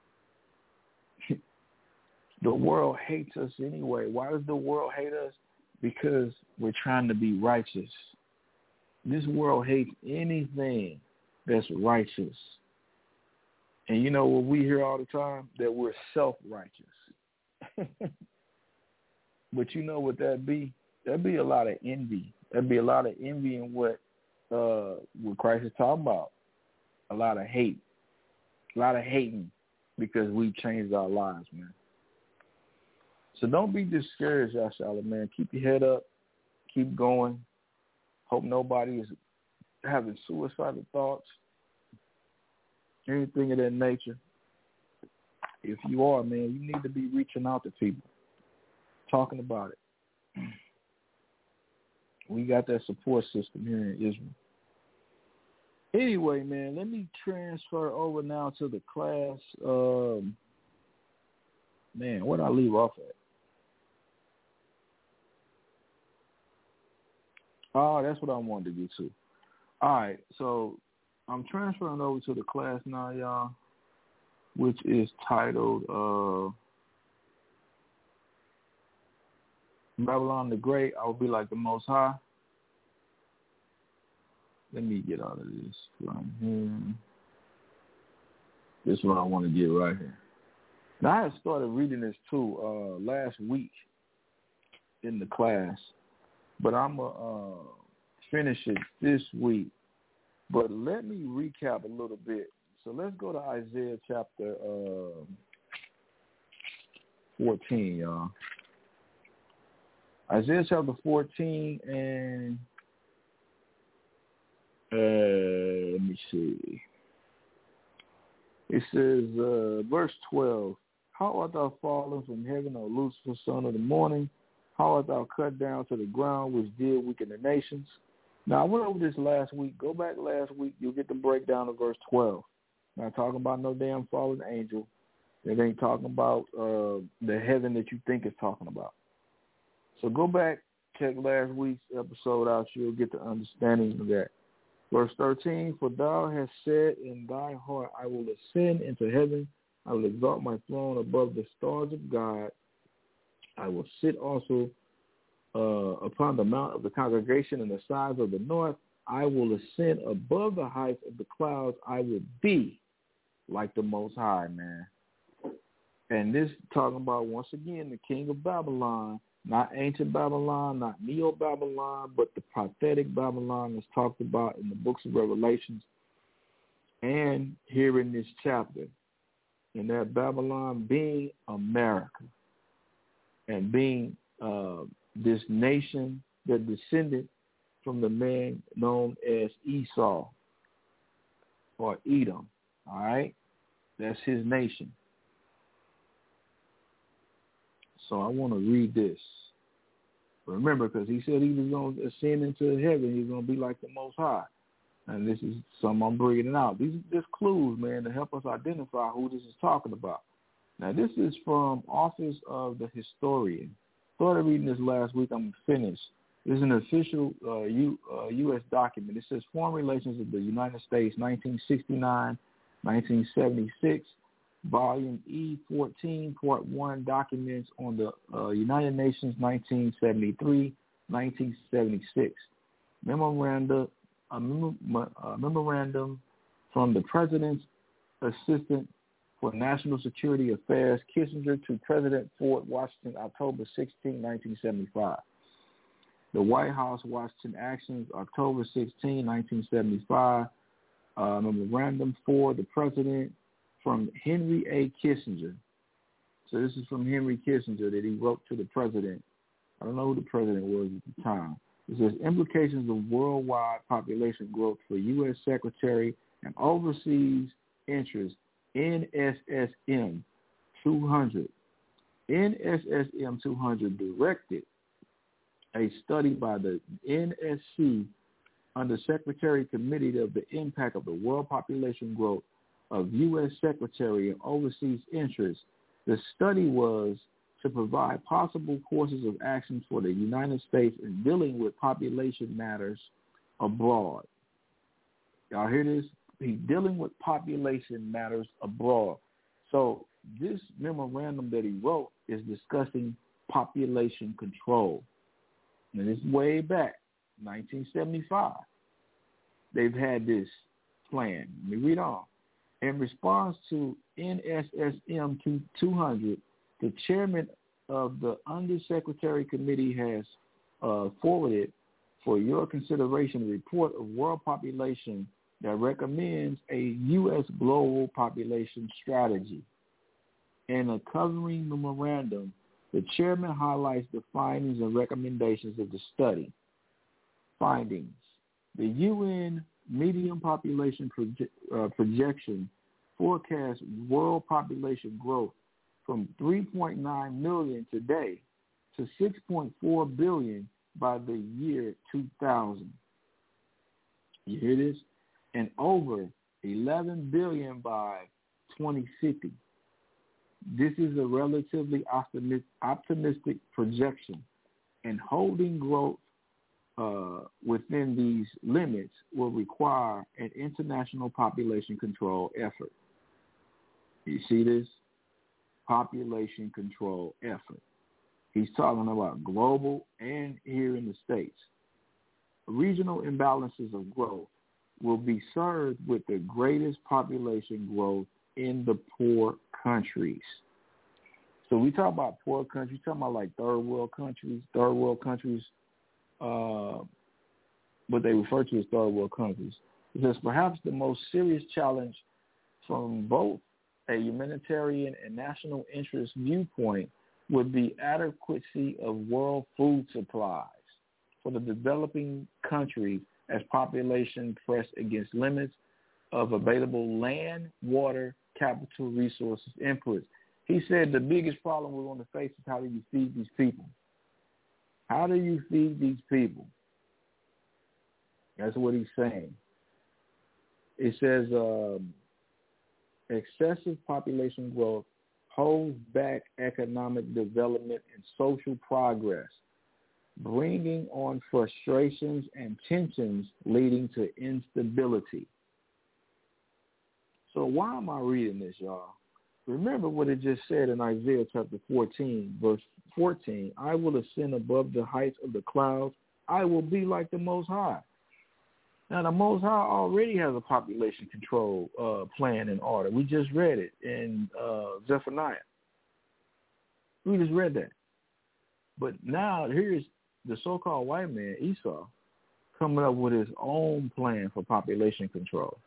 The world hates us anyway. Why does the world hate us? Because we're trying to be righteous. This world hates anything that's righteous. And you know what we hear all the time? That we're self-righteous. But you know what that'd be? That'd be a lot of envy. That'd be a lot of envy in what Christ is talking about. A lot of hate. A lot of hating because we've changed our lives, man. So don't be discouraged, Yashala, man. Keep your head up. Keep going. Hope nobody is having suicidal thoughts. Anything of that nature. If you are, man, you need to be reaching out to people. Talking about it. We got that support system here in Israel. Anyway, man, let me transfer over now to the class. Man, where did I leave off at? Oh, that's what I wanted to get to. All right, so I'm transferring over to the class now, y'all, which is titled Babylon the Great. I will be like the Most High. Let me get out of this right here. This is what I want to get right here. Now, I had started reading this too last week in the class, but I'm going to finish it this week. But let me recap a little bit. So let's go to Isaiah chapter 14, y'all. Isaiah chapter 14 and let me see. It says, verse 12, how art thou fallen from heaven, O Lucifer, son of the morning? How art thou cut down to the ground, which did weaken the nations? Now, I went over this last week. Go back last week. You'll get the breakdown of verse 12. Not talking about no damn fallen angel. It ain't talking about the heaven that you think it's talking about. So go back, check last week's episode out. You'll get the understanding of that. Verse 13, for thou hast said in thy heart, I will ascend into heaven. I will exalt my throne above the stars of God. I will sit also upon the mount of the congregation in the sides of the north. I will ascend above the heights of the clouds. I will be like the Most High, man. And this talking about, once again, the king of Babylon, not ancient Babylon, not Neo-Babylon, but the prophetic Babylon that's talked about in the books of Revelations and here in this chapter. And that Babylon being America and being this nation that descended from the man known as Esau or Edom, all right? That's his nation. So I want to read this. Remember, because he said he was going to ascend into heaven. He's going to be like the Most High. And this is something I'm bringing out. These are just clues, man, to help us identify who this is talking about. Now, this is from Office of the Historian. Started reading this last week. I'm finished. This is an official U.S. document. It says Foreign Relations of the United States, 1969-1976, Volume E14, Part 1, Documents on the United Nations, 1973-1976. Memorandum from the President's Assistant for National Security Affairs, Kissinger, to President Ford, Washington, October 16, 1975. The White House, Washington Actions, October 16, 1975. Memorandum for the President from Henry A. Kissinger. So this is from Henry Kissinger that he wrote to the President. I don't know who the President was at the time. It says, implications of worldwide population growth for U.S. Secretary and Overseas Interests, NSSM 200. NSSM 200 directed a study by the NSC under Secretary Committee of the Impact of the World Population Growth of U.S. Secretary and Overseas Interests. The study was to provide possible courses of action for the United States in dealing with population matters abroad. Y'all hear this? He's dealing with population matters abroad. So this memorandum that he wrote is discussing population control. And it's way back, 1975. They've had this plan. Let me read on. In response to NSSM 200, the chairman of the Undersecretary Committee has forwarded for your consideration a report of world population that recommends a U.S. global population strategy. In a covering memorandum, the chairman highlights the findings and recommendations of the study. Findings. The UN median population projection forecasts world population growth from 3.9 million today to 6.4 billion by the year 2000. You hear this? And over 11 billion by 2050. This is a relatively optimistic projection, and holding growth within these limits will require an international population control effort. You see this? Population control effort. He's talking about global and here in the States. Regional imbalances of growth will be served with the greatest population growth in the poor countries. So we talk about poor countries, talking about like third world countries, what they refer to as third world countries. Because perhaps the most serious challenge from both a humanitarian and national interest viewpoint would be adequacy of world food supplies for the developing countries as population press against limits of available land, water, capital, resources, inputs. He said the biggest problem we're going to face is how do you feed these people? How do you feed these people? That's what he's saying. It says excessive population growth holds back economic development and social progress, bringing on frustrations and tensions leading to instability. So why am I reading this, y'all? Remember what it just said in Isaiah chapter 14, verse 14, I will ascend above the heights of the clouds. I will be like the Most High. Now, the Most High already has a population control plan in order. We just read it in Zephaniah. We just read that. But now here's the so-called white man, Esau, coming up with his own plan for population control.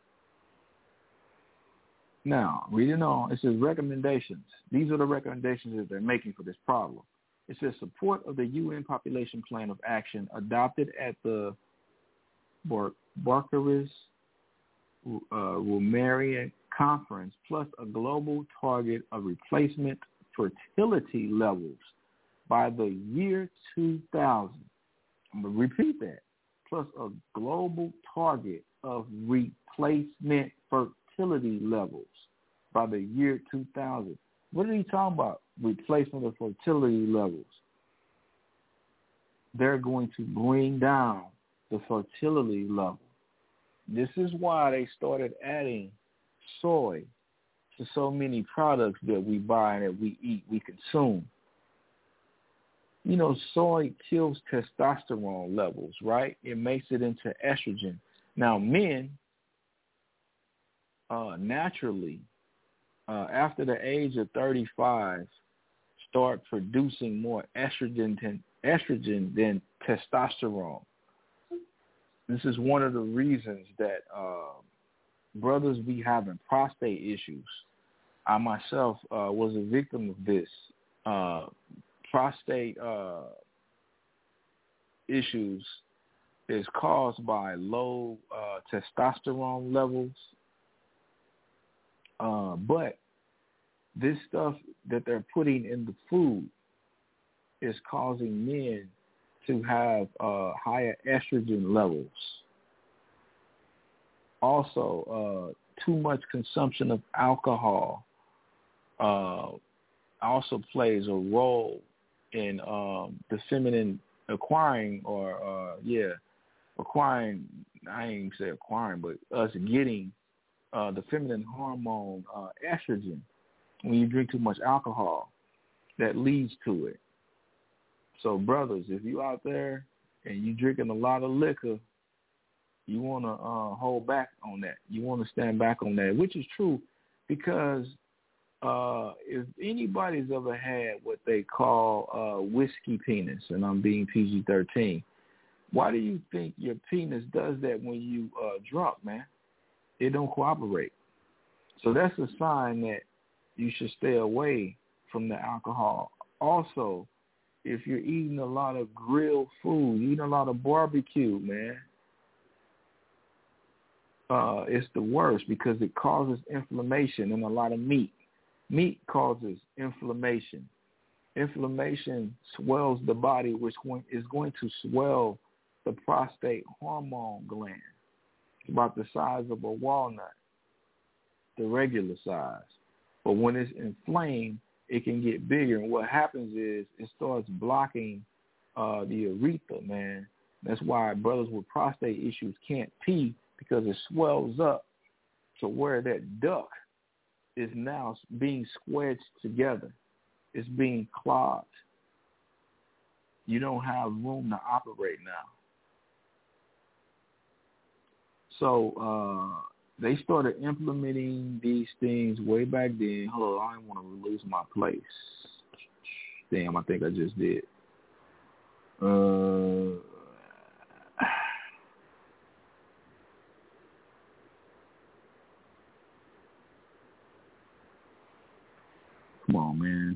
Now, reading on, it says recommendations. These are the recommendations that they're making for this problem. It says support of the UN Population Plan of Action adopted at the Bucharest Romanian Conference, plus a global target of replacement fertility levels by the year 2000. I'm going to repeat that. Plus a global target of replacement fertility levels by the year 2000. What are you talking about? Replacement of fertility levels. They're going to bring down the fertility level. This is why they started adding soy to so many products that we buy and that we eat, we consume. You know, soy kills testosterone levels, right? It makes it into estrogen. Now, men naturally, after the age of 35, start producing more estrogen than testosterone. This is one of the reasons that brothers be having prostate issues. I myself was a victim of this. Prostate issues is caused by low testosterone levels. But this stuff that they're putting in the food is causing men to have higher estrogen levels. Also, too much consumption of alcohol also plays a role in the feminine acquiring, I ain't even say acquiring, but us getting the feminine hormone estrogen. When you drink too much alcohol, that leads to it. So, brothers, if you out there and you drinking a lot of liquor, you want to hold back on that. You want to stand back on that, which is true, because if anybody's ever had what they call whiskey penis, and I'm being PG-13, why do you think your penis does that when you drunk, man? It don't cooperate. So that's a sign that you should stay away from the alcohol. Also, if you're eating a lot of grilled food, eating a lot of barbecue, man, it's the worst because it causes inflammation in a lot of meat. Meat causes inflammation. Inflammation swells the body, which is going to swell the prostate hormone gland. It's about the size of a walnut, the regular size. But when it's inflamed, it can get bigger. And what happens is it starts blocking the urethra, man. That's why brothers with prostate issues can't pee, because it swells up to where that duct is now being squedged together. It's being clogged. You don't have room to operate now. So they started implementing these things way back then. Hello, I didn't want to lose my place. Damn, I think I just did. Come on, man.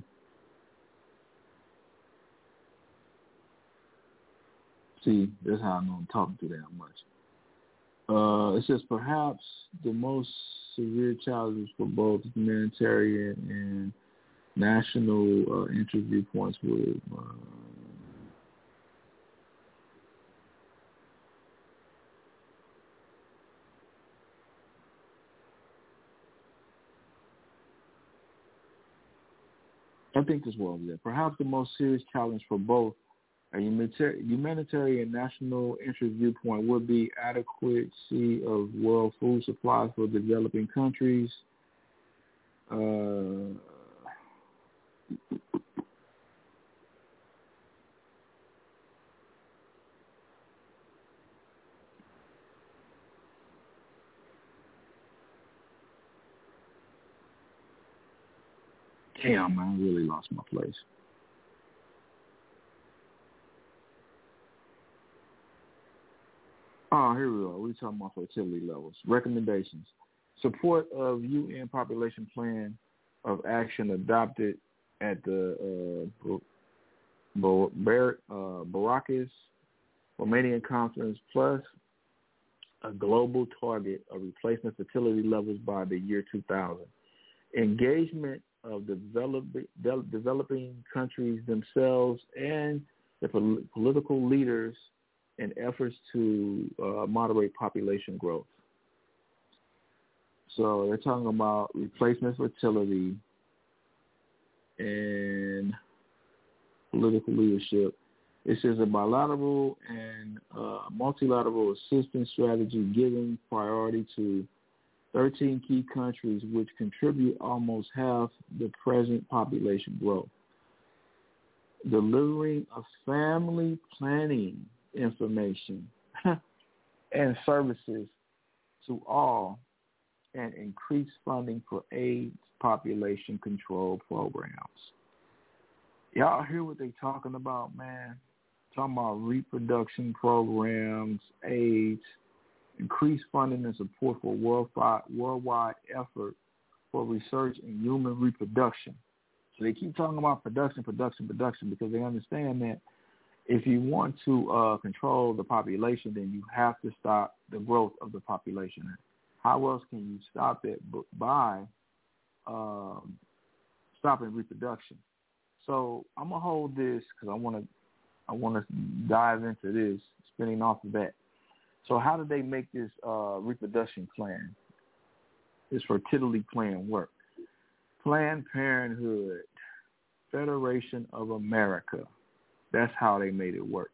See, that's how I know I'm talking too damn much. It says perhaps the most severe challenges for both humanitarian and national interest viewpoints would I think this was it. Perhaps the most serious challenge for both a humanitarian and national interest viewpoint would be adequacy of world food supplies for developing countries. Damn, man, I really lost my place. Oh, here we go. We're talking about fertility levels. Recommendations. Support of UN Population Plan of Action adopted at the Barakis Romanian Conference, plus a global target of replacement fertility levels by the year 2000. Engagement of developing countries themselves and the political leaders in efforts to moderate population growth. So they're talking about replacement fertility and political leadership. It says a bilateral and multilateral assistance strategy giving priority to 13 key countries which contribute almost half the present population growth. Delivering a family planning information and services to all, and increase funding for AIDS population control programs. Y'all hear what they talking about, man? Talking about reproduction programs, AIDS, increased funding and support for worldwide effort for research in human reproduction. So they keep talking about production, because they understand that if you want to control the population, then you have to stop the growth of the population. How else can you stop it but by stopping reproduction? So I'm gonna hold this because I want to dive into this, spinning off of that. So how did they make this reproduction plan, this fertility plan work? Planned Parenthood Federation of America. That's how they made it work.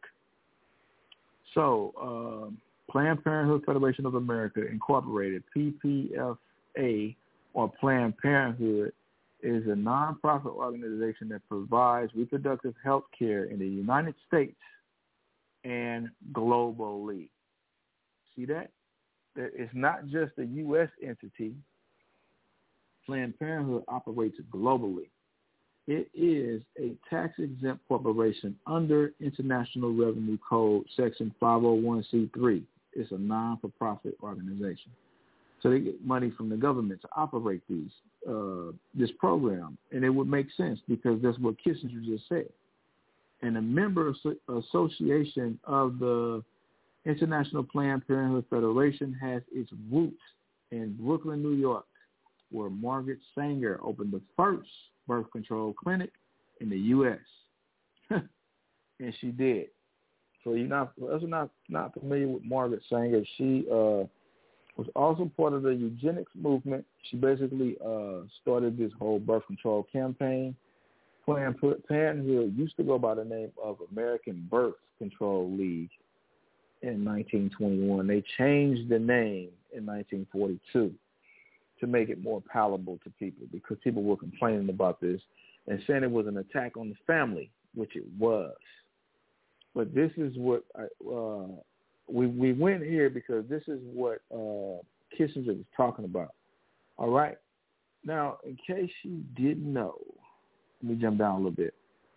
So Planned Parenthood Federation of America Incorporated, PPFA, or Planned Parenthood, is a nonprofit organization that provides reproductive health care in the United States and globally. See that? It's not just a U.S. entity. Planned Parenthood operates globally. It is a tax-exempt corporation under International Revenue Code Section 501c3. It's a non-for-profit organization. So they get money from the government to operate this program. And it would make sense because that's what Kissinger just said. And a member association of the International Planned Parenthood Federation has its roots in Brooklyn, New York, where Margaret Sanger opened the first birth control clinic in the U.S. And she did. So you're not familiar with Margaret Sanger. She was also part of the eugenics movement. She basically started this whole birth control campaign. Planned Parenthood used to go by the name of American Birth Control League in 1921. They changed the name in 1942 to make it more palatable to people because people were complaining about this and saying it was an attack on the family, which it was. But this is what we went here because this is what Kissinger was talking about. All right. Now, in case you didn't know, let me jump down a little bit.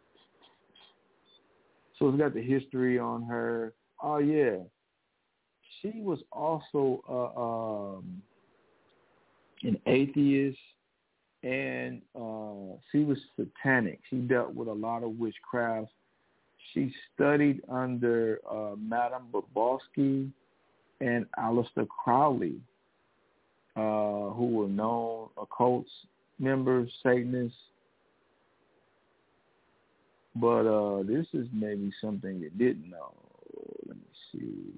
So it's got the history on her. Oh, yeah. She was also an atheist, and she was satanic. She dealt with a lot of witchcraft. She studied under Madame Blavatsky and Aleister Crowley, who were known occult members, Satanists. But this is maybe something you didn't know. Let me see.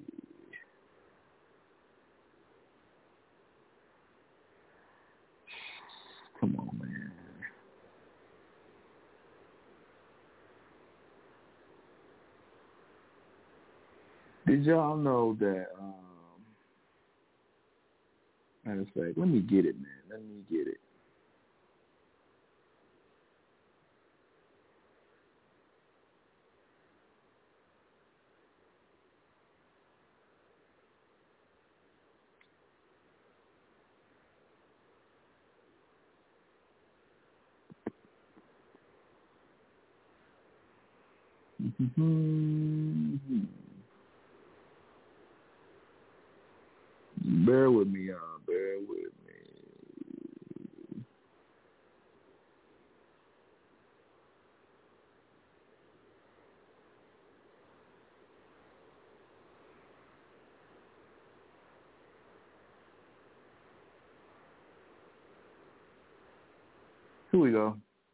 Come on, man. Did y'all know that, matter of fact, let me get it, man. Let me get it. Bear with me, y'all. Bear with me. Here we go.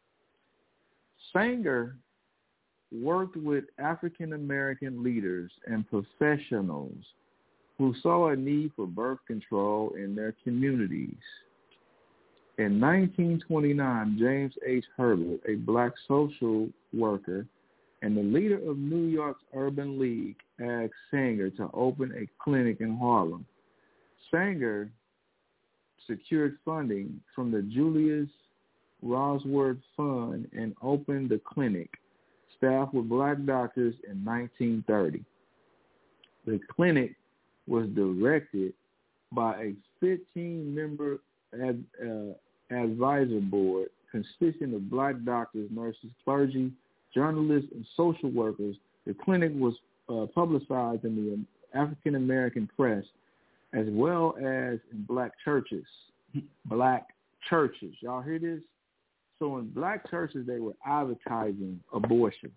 Sanger worked with African American leaders and professionals who saw a need for birth control in their communities. In 1929, James H. Herbert, a black social worker and the leader of New York's Urban League, asked Sanger to open a clinic in Harlem. Sanger secured funding from the Julius Rosworth Fund and opened the clinic, staffed with black doctors, in 1930. The clinic was directed by a 15-member advisor board consisting of black doctors, nurses, clergy, journalists, and social workers. The clinic was publicized in the African-American press as well as in black churches. Black churches. Y'all hear this? So in black churches, they were advertising abortion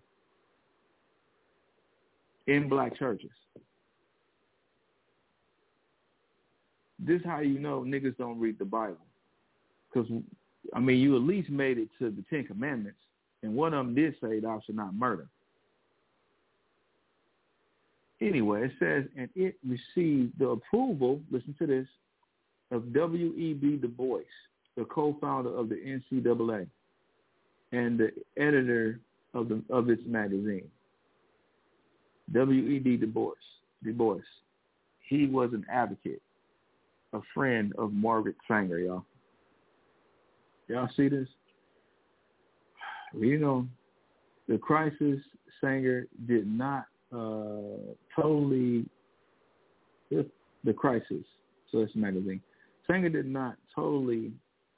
in black churches. This is how you know niggas don't read the Bible. Because, I mean, you at least made it to the Ten Commandments, and one of them did say thou shalt not murder. Anyway, it says, and it received the approval, listen to this, of W.E.B. Du Bois, the co-founder of the NCAA and the editor of its magazine. W.E.B. Du Bois. He was an advocate, a friend of Margaret Sanger, y'all. Y'all see this? You know, the crisis, Sanger did not totally, the crisis, so it's a magazine. Sanger did not totally,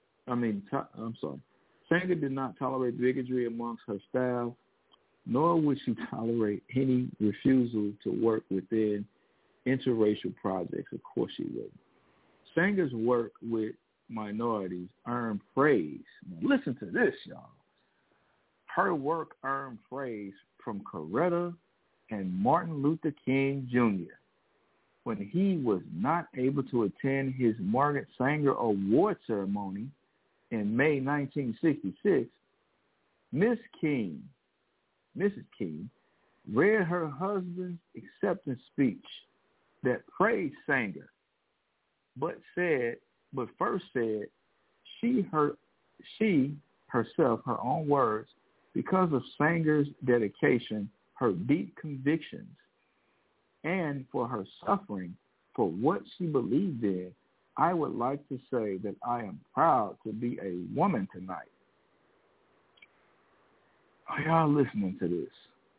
Sanger did not tolerate bigotry amongst her staff, nor would she tolerate any refusal to work within interracial projects. Of course she wouldn't. Sanger's work with minorities earned praise. Now listen to this, y'all. Her work earned praise from Coretta and Martin Luther King Jr. When he was not able to attend his Margaret Sanger Award ceremony in May 1966, Mrs. King read her husband's acceptance speech that praised Sanger, but first said she herself, her own words, because of Sanger's dedication, her deep convictions, and for her suffering for what she believed in, I would like to say that I am proud to be a woman tonight. Are y'all listening to this?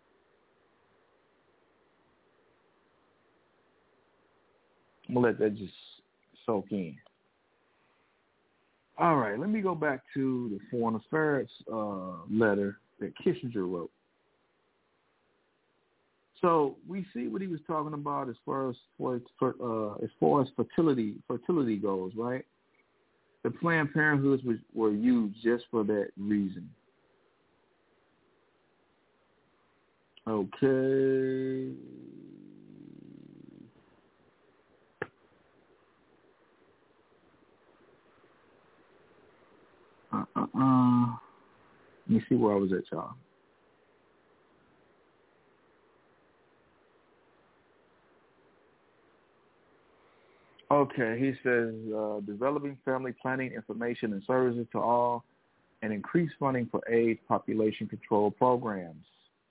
I'm going to let that just soak in. All right, let me go back to the Foreign Affairs letter that Kissinger wrote. So we see what he was talking about as far as fertility goes, right? The Planned Parenthoods were used just for that reason. Okay. Let me see where I was at, y'all. Okay, he says developing family planning information and services to all and increase funding for AIDS population control programs.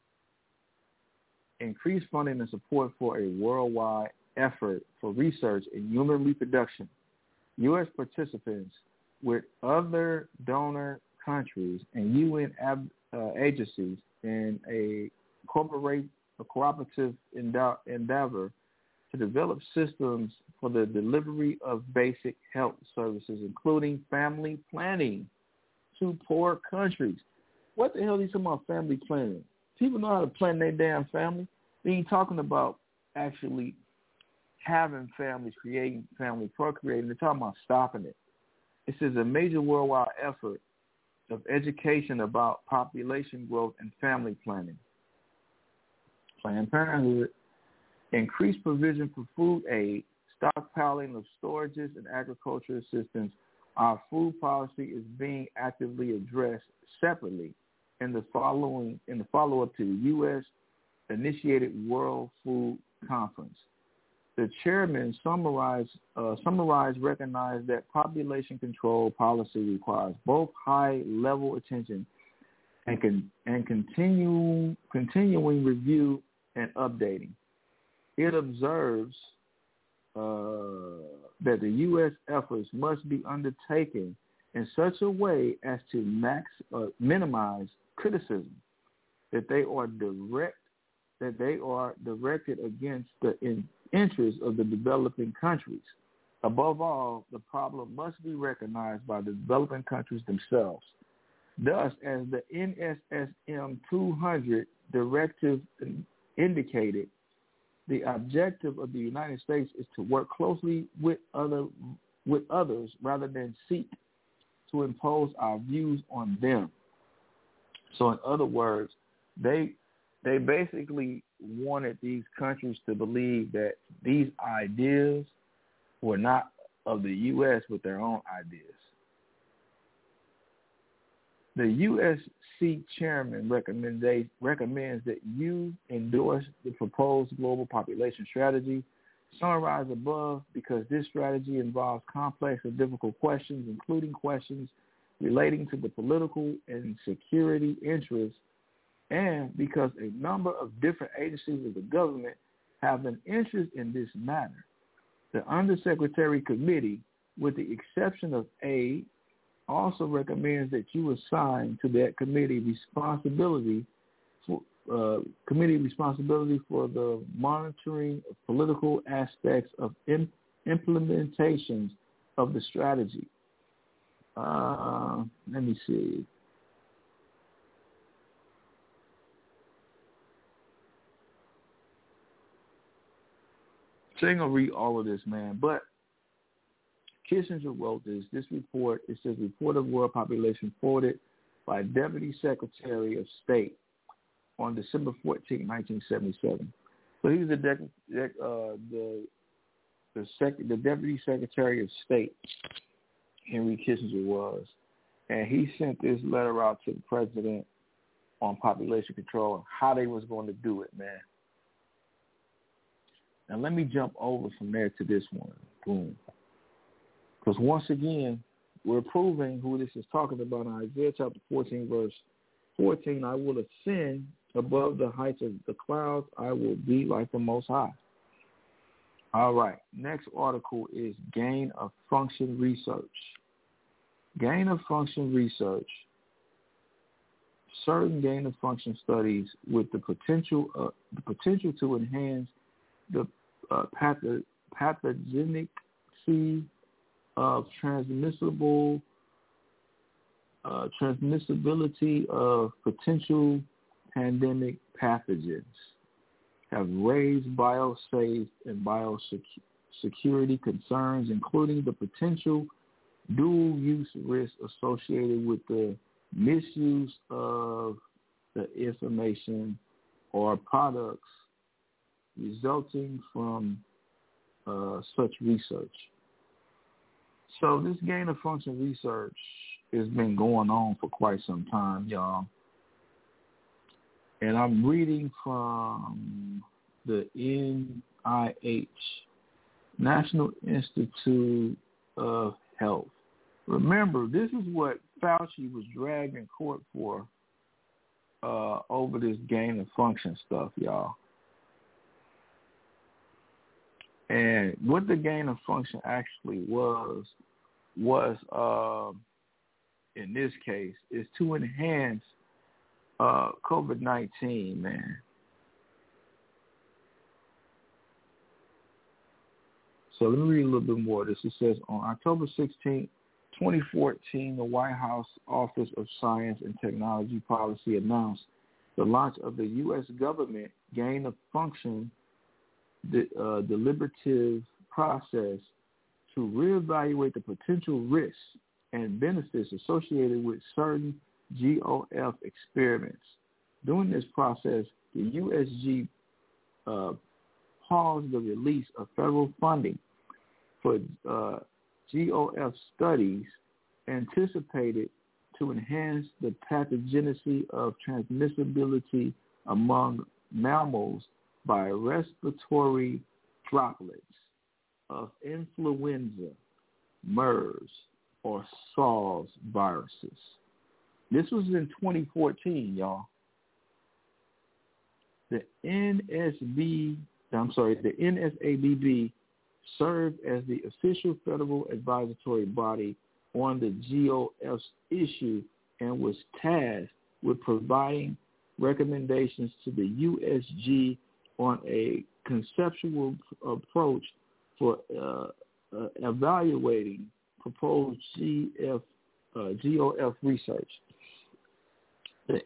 Increase funding and support for a worldwide effort for research in human reproduction. U.S. participants with other donor countries and UN agencies in a cooperative endeavor to develop systems for the delivery of basic health services, including family planning to poor countries. What the hell are you talking about family planning? People know how to plan their damn family. They ain't talking about actually having families, creating family, procreating. They're talking about stopping it. This is a major worldwide effort of education about population growth and family planning. Planned Parenthood, increased provision for food aid, stockpiling of storages and agricultural assistance. Our food policy is being actively addressed separately in the follow-up to the U.S. initiated World Food Conference. The chairman summarized recognized that population control policy requires both high-level attention and continuing review and updating. It observes that the U.S. efforts must be undertaken in such a way as to minimize criticism that they are directed against the interests of the developing countries. Above all, the problem must be recognized by the developing countries themselves. Thus, as the NSSM 200 directive indicated, the objective of the United States is to work closely with others rather than seek to impose our views on them. So in other words, they basically wanted these countries to believe that these ideas were not of the U.S. but their own ideas. The USC chairman recommends that you endorse the proposed global population strategy summarized above because this strategy involves complex and difficult questions, including questions relating to the political and security interests, and because a number of different agencies of the government have an interest in this matter. The Undersecretary Committee, with the exception of aid, also recommends that you assign to that committee responsibility for the monitoring of political aspects of implementations of the strategy. Let me see. So I ain't gonna read all of this, man, but Kissinger wrote this report. It says report of world population forwarded by Deputy Secretary of State on December 14, 1977. So he was the Deputy Secretary of State, Henry Kissinger was, and he sent this letter out to the president on population control and how they was going to do it, man. Now let me jump over from there to this one. Boom. Because once again, we're proving who this is talking about in Isaiah chapter 14, verse 14. I will ascend above the heights of the clouds. I will be like the Most High. All right. Next article is gain of function research. Gain of function research. Certain gain of function studies with the potential to enhance the pathogenicity of transmissibility of potential pandemic pathogens have raised biosafety and biosecurity concerns, including the potential dual-use risk associated with the misuse of the information or products resulting from such research. So this gain of function research has been going on for quite some time, y'all. And I'm reading from the NIH, National Institute of Health. Remember, this is what Fauci was dragged in court for over this gain of function stuff, y'all. And what the gain of function actually was in this case, is to enhance COVID-19, man. So let me read a little bit more of this. It says, on October 16, 2014, the White House Office of Science and Technology Policy announced the launch of the U.S. government gain-of-function deliberative process to reevaluate the potential risks and benefits associated with certain GOF experiments. During this process, the USG paused the release of federal funding for GOF studies anticipated to enhance the pathogenicity of transmissibility among mammals by respiratory droplets of influenza, MERS, or SARS viruses. This was in 2014, y'all. The NSABB served as the official federal advisory body on the GOF's issue and was tasked with providing recommendations to the USG on a conceptual approach for evaluating proposed GOF research. The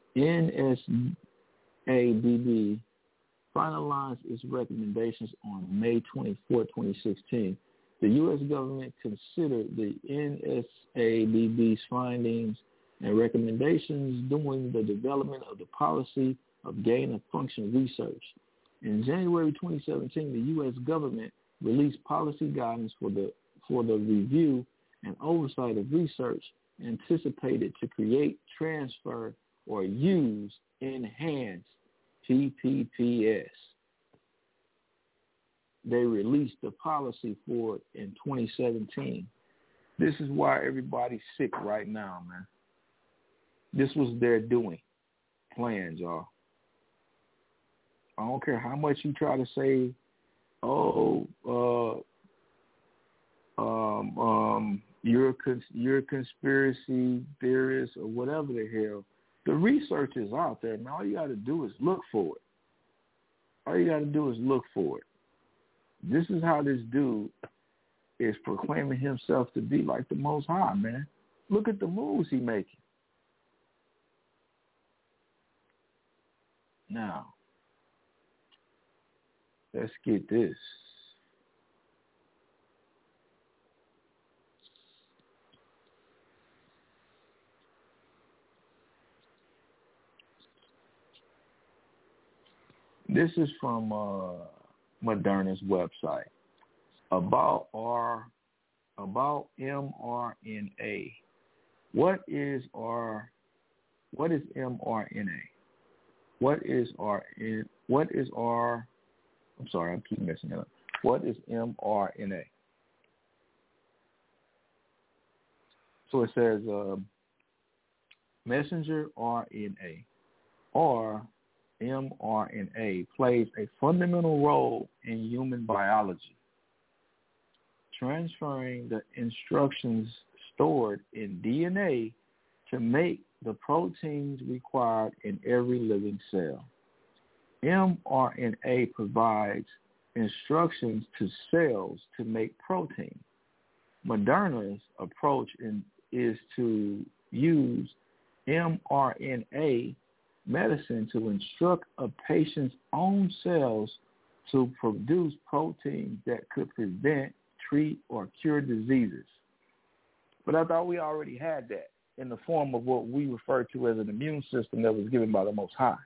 NSABB finalized its recommendations on May 24, 2016. The U.S. government considered the NSABB's findings and recommendations during the development of the policy of gain-of-function research. In January 2017, the U.S. government released policy guidance for the review and oversight of research anticipated to create, transfer, or use enhanced PPPS. They released the policy for it in 2017. This is why everybody's sick right now, man. This was their doing. Plans, y'all. I don't care how much you try to say, you're a conspiracy theorist or whatever the hell. The research is out there, man. All you got to do is look for it. This is how this dude is proclaiming himself to be like the Most High, man. Look at the moves he's making. Now, let's get this. This is from Moderna's website about mRNA. What is mRNA? What is mRNA? So it says messenger RNA, or mRNA, plays a fundamental role in human biology, transferring the instructions stored in DNA to make the proteins required in every living cell. mRNA provides instructions to cells to make protein. Moderna's approach is to use mRNA medicine to instruct a patient's own cells to produce proteins that could prevent, treat, or cure diseases. But I thought we already had that in the form of what we refer to as an immune system that was given by the Most High.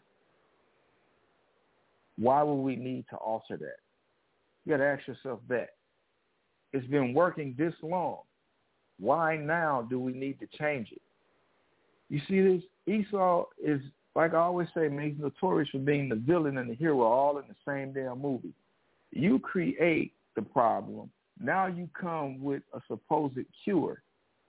Why would we need to alter that? You got to ask yourself that. It's been working this long. Why now do we need to change it? You see this? Esau is, like I always say, man, he's notorious for being the villain and the hero all in the same damn movie. You create the problem. Now you come with a supposed cure,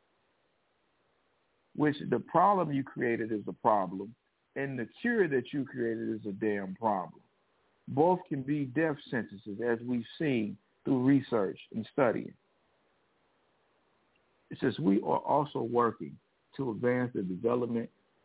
which the problem you created is a problem, and the cure that you created is a damn problem. Both can be death sentences, as we've seen through research and studying. It says we are also working to advance the development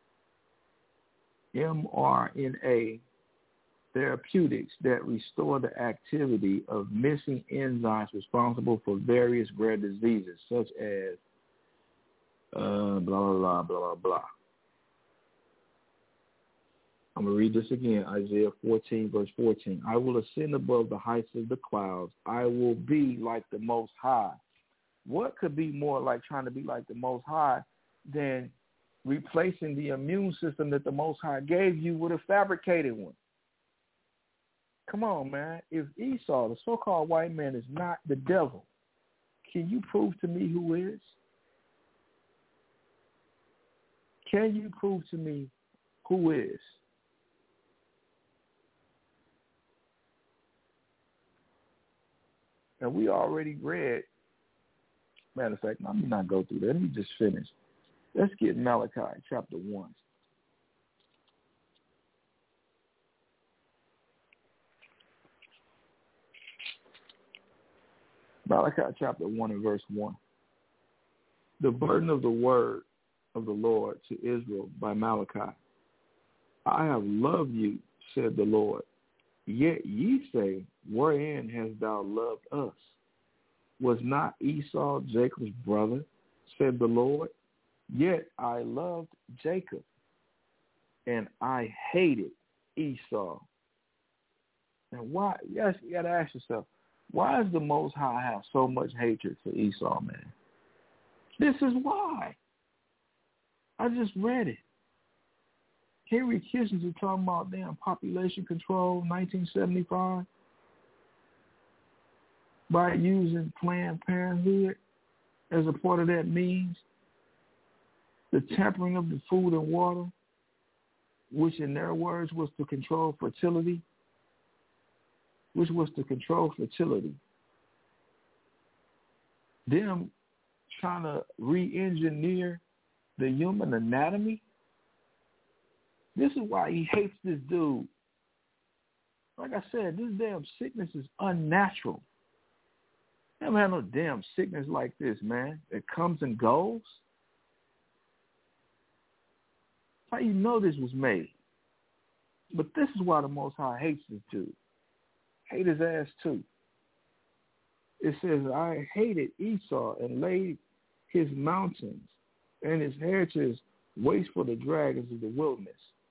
mRNA therapeutics that restore the activity of missing enzymes responsible for various rare diseases, such as blah, blah, blah, blah, blah. I'm going to read this again, Isaiah 14, verse 14. I will ascend above the heights of the clouds. I will be like the Most High. What could be more like trying to be like the Most High than replacing the immune system that the Most High gave you with a fabricated one? Come on, man. If Esau, the so-called white man, is not the devil, can you prove to me who is? Can you prove to me who is? And we already read, matter of fact, let me not go through that. Let me just finish. Let's get Malachi chapter 1. Malachi chapter 1 and verse 1. The burden of the word of the Lord to Israel by Malachi. I have loved you, said the Lord. Yet ye say, wherein hast thou loved us? Was not Esau Jacob's brother, said the Lord? Yet I loved Jacob, and I hated Esau. And why? Yes, you got to ask yourself, why does the Most High have so much hatred for Esau, man? This is why. I just read it. Henry Kissinger talking about damn population control, 1975, by using Planned Parenthood as a part of that means. The tampering of the food and water, which in their words was to control fertility, Them trying to re-engineer the human anatomy. This is why he hates this dude. Like I said, this damn sickness is unnatural. Never had no damn sickness like this, man. It comes and goes. How you know this was made? But this is why the Most High hates this dude. Hate his ass too. It says, I hated Esau and laid his mountains and his heritage waste for the dragons of the wilderness.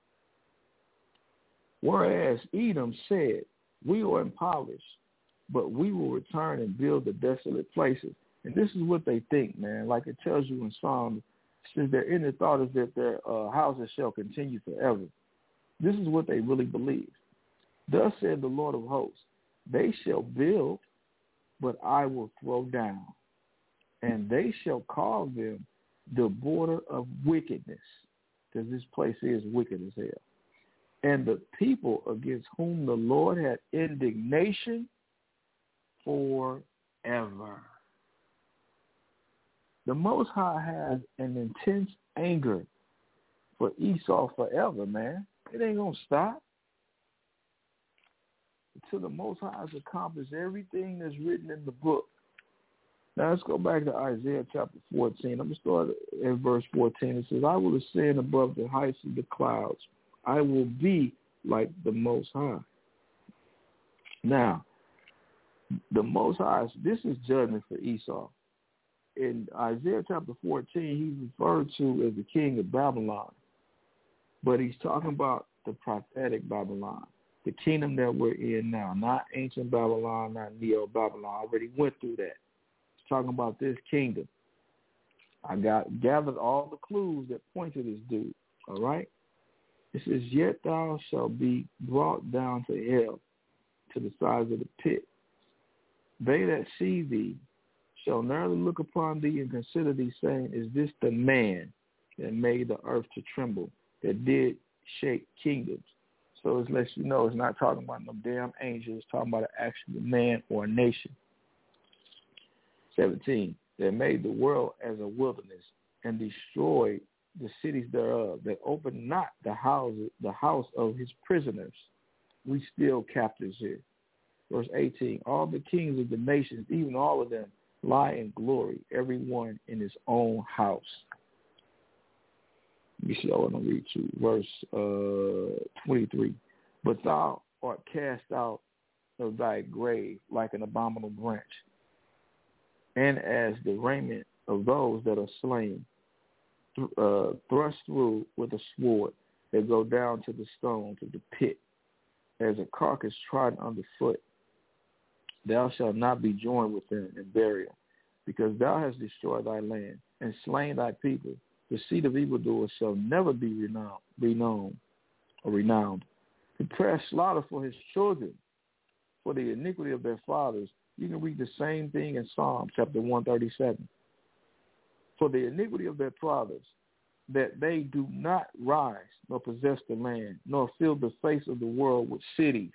Whereas Edom said, we are impoverished, but we will return and build the desolate places. And this is what they think, man. Like it tells you in Psalms, since their inner thought is that their houses shall continue forever. This is what they really believe. Thus said the Lord of hosts, they shall build, but I will throw down, and they shall call them the border of wickedness, because this place is wicked as hell. And the people against whom the Lord had indignation forever. The Most High has an intense anger for Esau forever, man. It ain't going to stop until the Most High has accomplished everything that's written in the book. Now let's go back to Isaiah chapter 14. I'm going to start at verse 14. It says, I will ascend above the heights of the clouds. I will be like the Most High. Now, the Most High, this is judgment for Esau. In Isaiah chapter 14, he's referred to as the king of Babylon. But he's talking about the prophetic Babylon, the kingdom that we're in now, not ancient Babylon, not Neo-Babylon. I already went through that. He's talking about this kingdom. I gathered all the clues that point to this dude, all right? It says, yet thou shalt be brought down to hell, to the sides of the pit. They that see thee shall narrowly look upon thee and consider thee, saying, is this the man that made the earth to tremble, that did shake kingdoms? So it lets you know it's not talking about no damn angel. It's talking about an actual man or a nation. 17, that made the world as a wilderness and destroyed the cities thereof, that opened not the house of his prisoners. We still captives here. Verse 18, all the kings of the nations, even all of them, lie in glory, every one in his own house. Let me see, I want to read you. Verse 23, but thou art cast out of thy grave like an abominable branch, and as the raiment of those that are slain, thrust through with a sword. that go down to the stones of the pit, as a carcass trodden underfoot. Thou shalt not be joined with them in burial, because thou hast destroyed thy land and slain thy people. The seed of evildoers shall never be renowned. Prepare slaughter for his children, for the iniquity of their fathers. You can read the same thing in Psalm chapter 137. For the iniquity of their fathers, that they do not rise, nor possess the land, nor fill the face of the world with cities.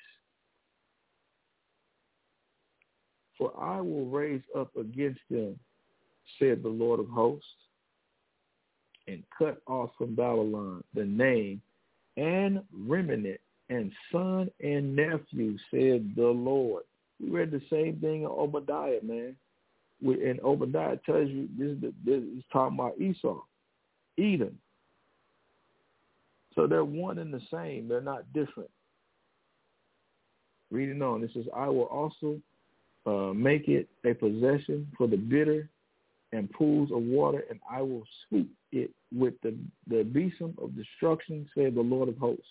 For I will raise up against them, said the Lord of hosts, and cut off from Babylon the name and remnant and son and nephew, said the Lord. We read the same thing in Obadiah, man. And Obadiah tells you this is talking about Esau, Edom. So they're one and the same. They're not different. Reading on, it says, I will also make it a possession for the bitter and pools of water, and I will sweep it with the besom of destruction, said the Lord of hosts.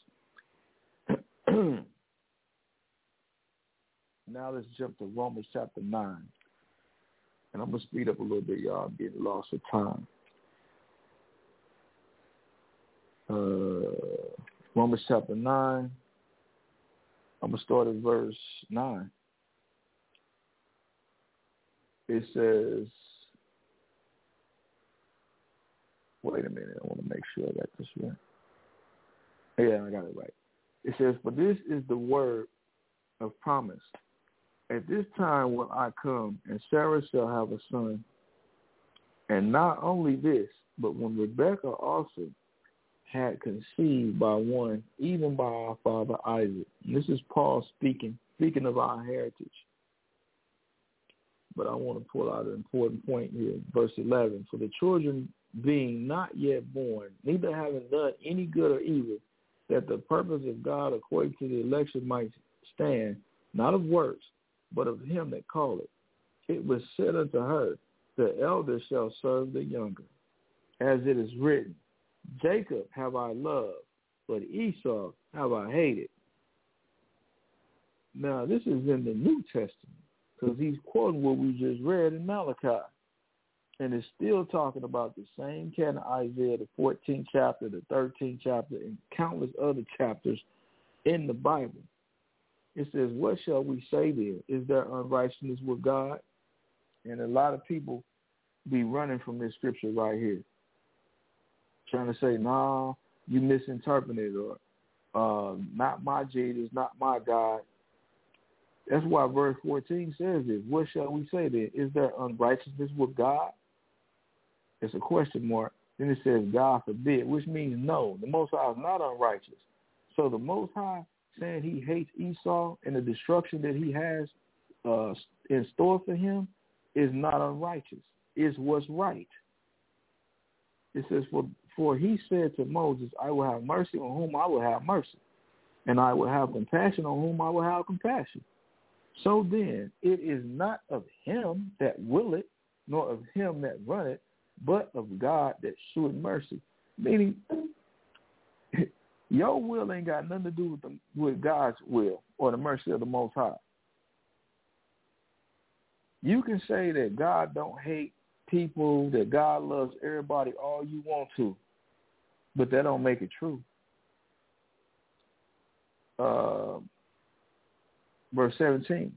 Now let's jump to Romans chapter 9. And I'm going to speed up a little bit, y'all. I'm getting lost with time. Romans chapter 9. I'm going to start at verse 9. It says, wait a minute, I want to make sure I got this right. Yeah, I got it right. It says, but this is the word of promise. At this time will I come, and Sarah shall have a son. And not only this, but when Rebekah also had conceived by one, even by our father Isaac. And this is Paul speaking of our heritage. But I want to pull out an important point here, verse 11. For the children being not yet born, neither having done any good or evil, that the purpose of God according to the election might stand, not of works, but of him that calleth. It was said unto her, the elder shall serve the younger. As it is written, Jacob have I loved, but Esau have I hated. Now, this is in the New Testament, because he's quoting what we just read in Malachi. And it's still talking about the same kind of Isaiah, the 14th chapter, the 13th chapter, and countless other chapters in the Bible. It says, what shall we say then? Is there unrighteousness with God? And a lot of people be running from this scripture right here, trying to say, no, you misinterpreted, or not my Jesus, not my God. That's why verse 14 says this. What shall we say then? Is there unrighteousness with God? It's a question mark. Then it says, God forbid, which means no. The Most High is not unrighteous. So the Most High saying he hates Esau and the destruction that he has in store for him is not unrighteous. It's what's right. It says, for he said to Moses, I will have mercy on whom I will have mercy, and I will have compassion on whom I will have compassion. So then, it is not of him that willeth, nor of him that runneth, but of God that sheweth mercy. Meaning, your will ain't got nothing to do with God's will or the mercy of the Most High. You can say that God don't hate people, that God loves everybody all you want to, but that don't make it true. Verse 17.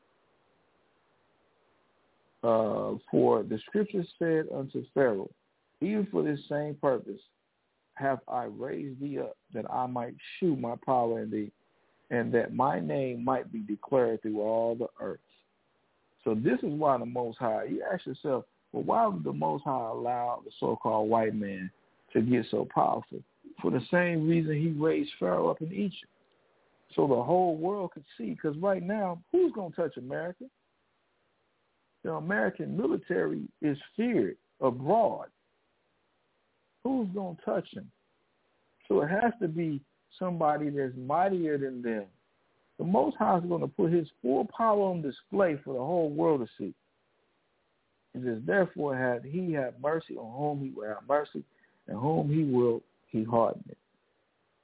For the scripture said unto Pharaoh, even for this same purpose have I raised thee up, that I might shew my power in thee, and that my name might be declared through all the earth. So this is why the Most High, you ask yourself, well, why would the Most High allow the so-called white man to get so powerful? For the same reason he raised Pharaoh up in Egypt, so the whole world could see. Because right now, who's going to touch America? The American military is feared abroad. Who's going to touch him? So it has to be somebody that's mightier than them. The Most High is going to put his full power on display for the whole world to see. It says, therefore, had he had mercy on whom he will have mercy, and whom he will he harden it.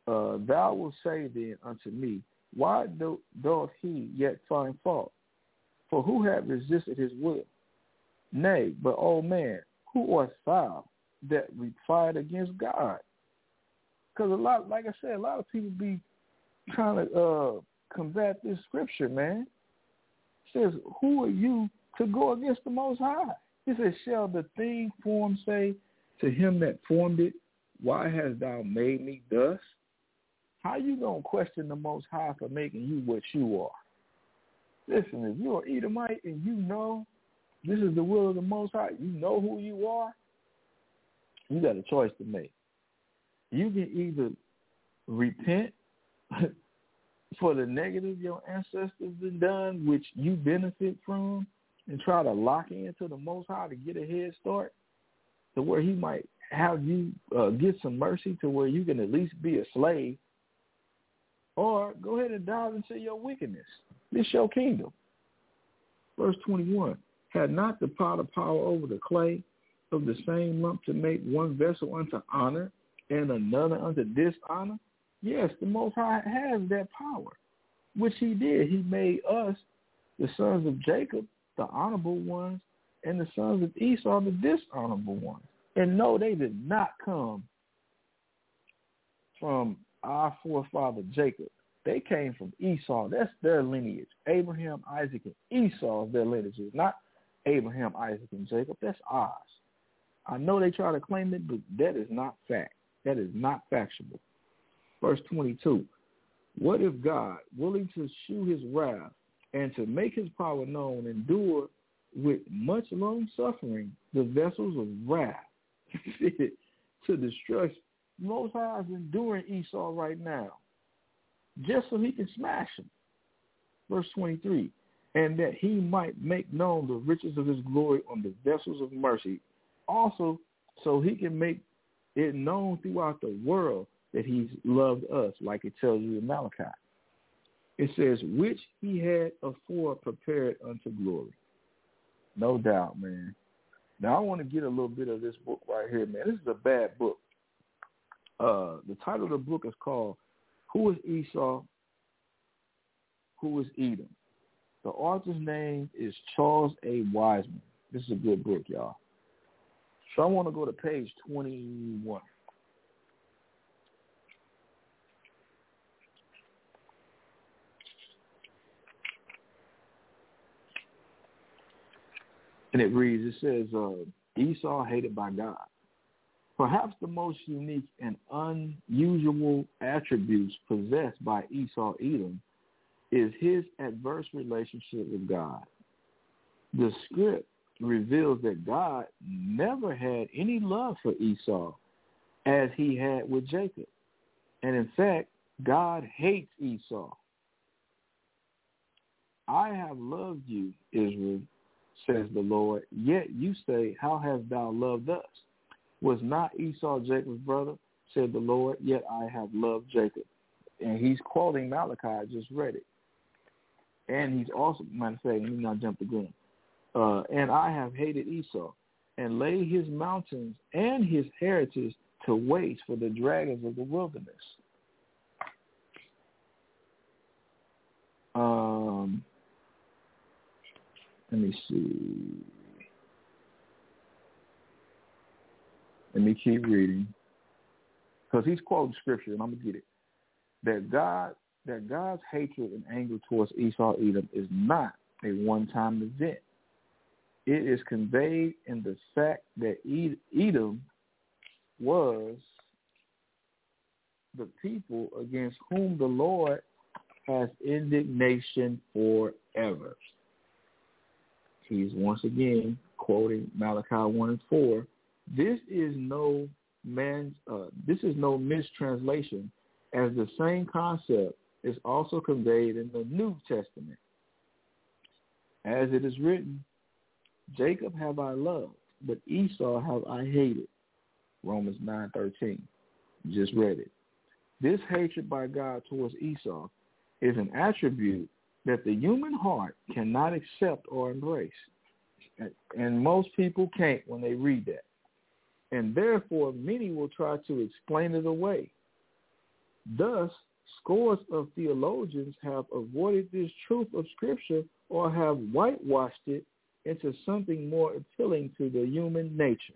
thou wilt say then unto me, why doth he yet find fault? For who hath resisted his will? Nay, but, O man, who art thou that replied against God? Because like I said, a lot of people be trying to combat this scripture, man. It says, who are you to go against the Most High? It says, shall the thing formed say to him that formed it, why hast thou made me thus? How you going to question the Most High for making you what you are? Listen, if you're an Edomite and you know this is the will of the Most High, you know who you are, you got a choice to make. You can either repent for the negative your ancestors have done, which you benefit from, and try to lock into the Most High to get a head start to where he might have you get some mercy to where you can at least be a slave, or go ahead and dive into your wickedness. This your kingdom. Verse 21, had not the potter power over the clay of the same lump to make one vessel unto honor and another unto dishonor? Yes, the Most High has that power, which he did. He made us, the sons of Jacob, the honorable ones, and the sons of Esau, the dishonorable ones. And no, they did not come from our forefather Jacob. They came from Esau. That's their lineage. Abraham, Isaac, and Esau is their lineage. Not Abraham, Isaac, and Jacob. That's ours. I know they try to claim it, but that is not fact. That is not factual. Verse 22, what if God, willing to shew his wrath and to make his power known, endure with much long suffering the vessels of wrath to destruction? Most High is enduring Esau right now, just so he can smash him. Verse 23, and that he might make known the riches of his glory on the vessels of mercy, also so he can make it known throughout the world that he's loved us, like it tells you in Malachi. It says, which he had afore prepared unto glory. No doubt, man. Now, I want to get a little bit of this book right here, man. This is a bad book. The title of the book is called Who is Esau? Who is Edom? The author's name is Charles A. Wiseman. This is a good book, y'all. So I want to go to page 21. And it reads, it says, Esau hated by God. Perhaps the most unique and unusual attributes possessed by Esau Edom is his adverse relationship with God. The script reveals that God never had any love for Esau as he had with Jacob. And in fact, God hates Esau. I have loved you, Israel, says the Lord, yet you say, how hast thou loved us? Was not Esau Jacob's brother, said the Lord, yet I have loved Jacob. And he's quoting Malachi, I just read it. And he's also, matter of fact, let me not jump the gun. And I have hated Esau, and laid his mountains and his heritage to waste for the dragons of the wilderness. Let me see. Let me keep reading, because he's quoting scripture, and I'm gonna get it. That God's hatred and anger towards Esau Edom is not a one-time event. It is conveyed in the fact that Edom was the people against whom the Lord has indignation forever. He's once again quoting Malachi 1 and 4. This is no mistranslation, as the same concept is also conveyed in the New Testament. As it is written, Jacob have I loved, but Esau have I hated. Romans 9:13. Just read it. This hatred by God towards Esau is an attribute that the human heart cannot accept or embrace. And most people can't when they read that. And therefore, many will try to explain it away. Thus, scores of theologians have avoided this truth of Scripture or have whitewashed it into something more appealing to the human nature.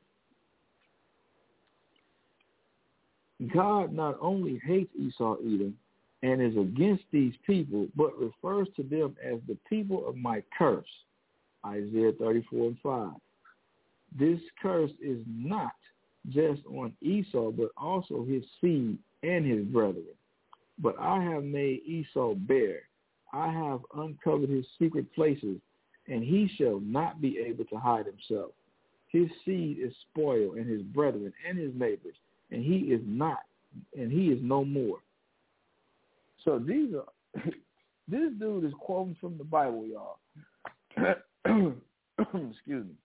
God not only hates Esau, Edom, and is against these people, but refers to them as the people of my curse, Isaiah 34:5. This curse is not just on Esau, but also his seed and his brethren. But I have made Esau bare. I have uncovered his secret places, and he shall not be able to hide himself. His seed is spoiled, and his brethren and his neighbors, and he is no more. So these are this dude is quoting from the Bible, y'all. Excuse me.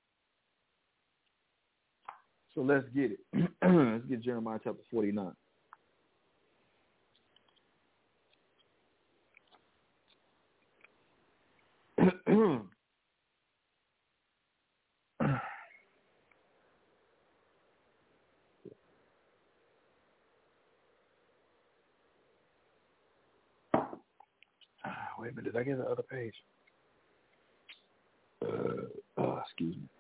So let's get it. Let's get Jeremiah chapter 49. Wait a minute, did I get the other page? Excuse me.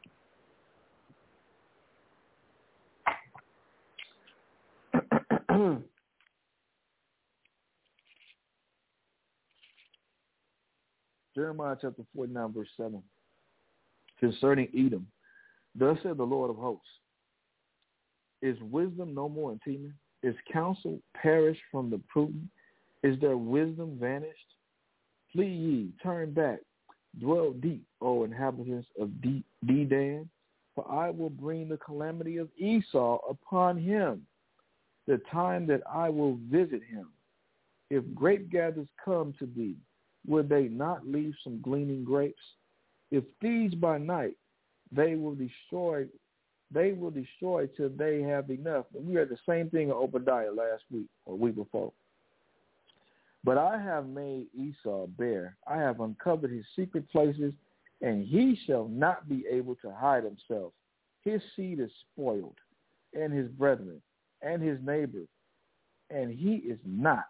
Jeremiah chapter 49, verse 7. Concerning Edom, thus said the Lord of hosts, is wisdom no more in Teman? Is counsel perished from the prudent? Is their wisdom vanished? Flee ye, turn back, dwell deep, O inhabitants of Dedan, for I will bring the calamity of Esau upon him, the time that I will visit him. If grape gatherers come to thee, will they not leave some gleaning grapes? If thieves by night, they will destroy till they have enough. And we read the same thing in Obadiah last week or week before. But I have made Esau bare. I have uncovered his secret places, and he shall not be able to hide himself. His seed is spoiled, and his brethren, and his neighbors, and he is not.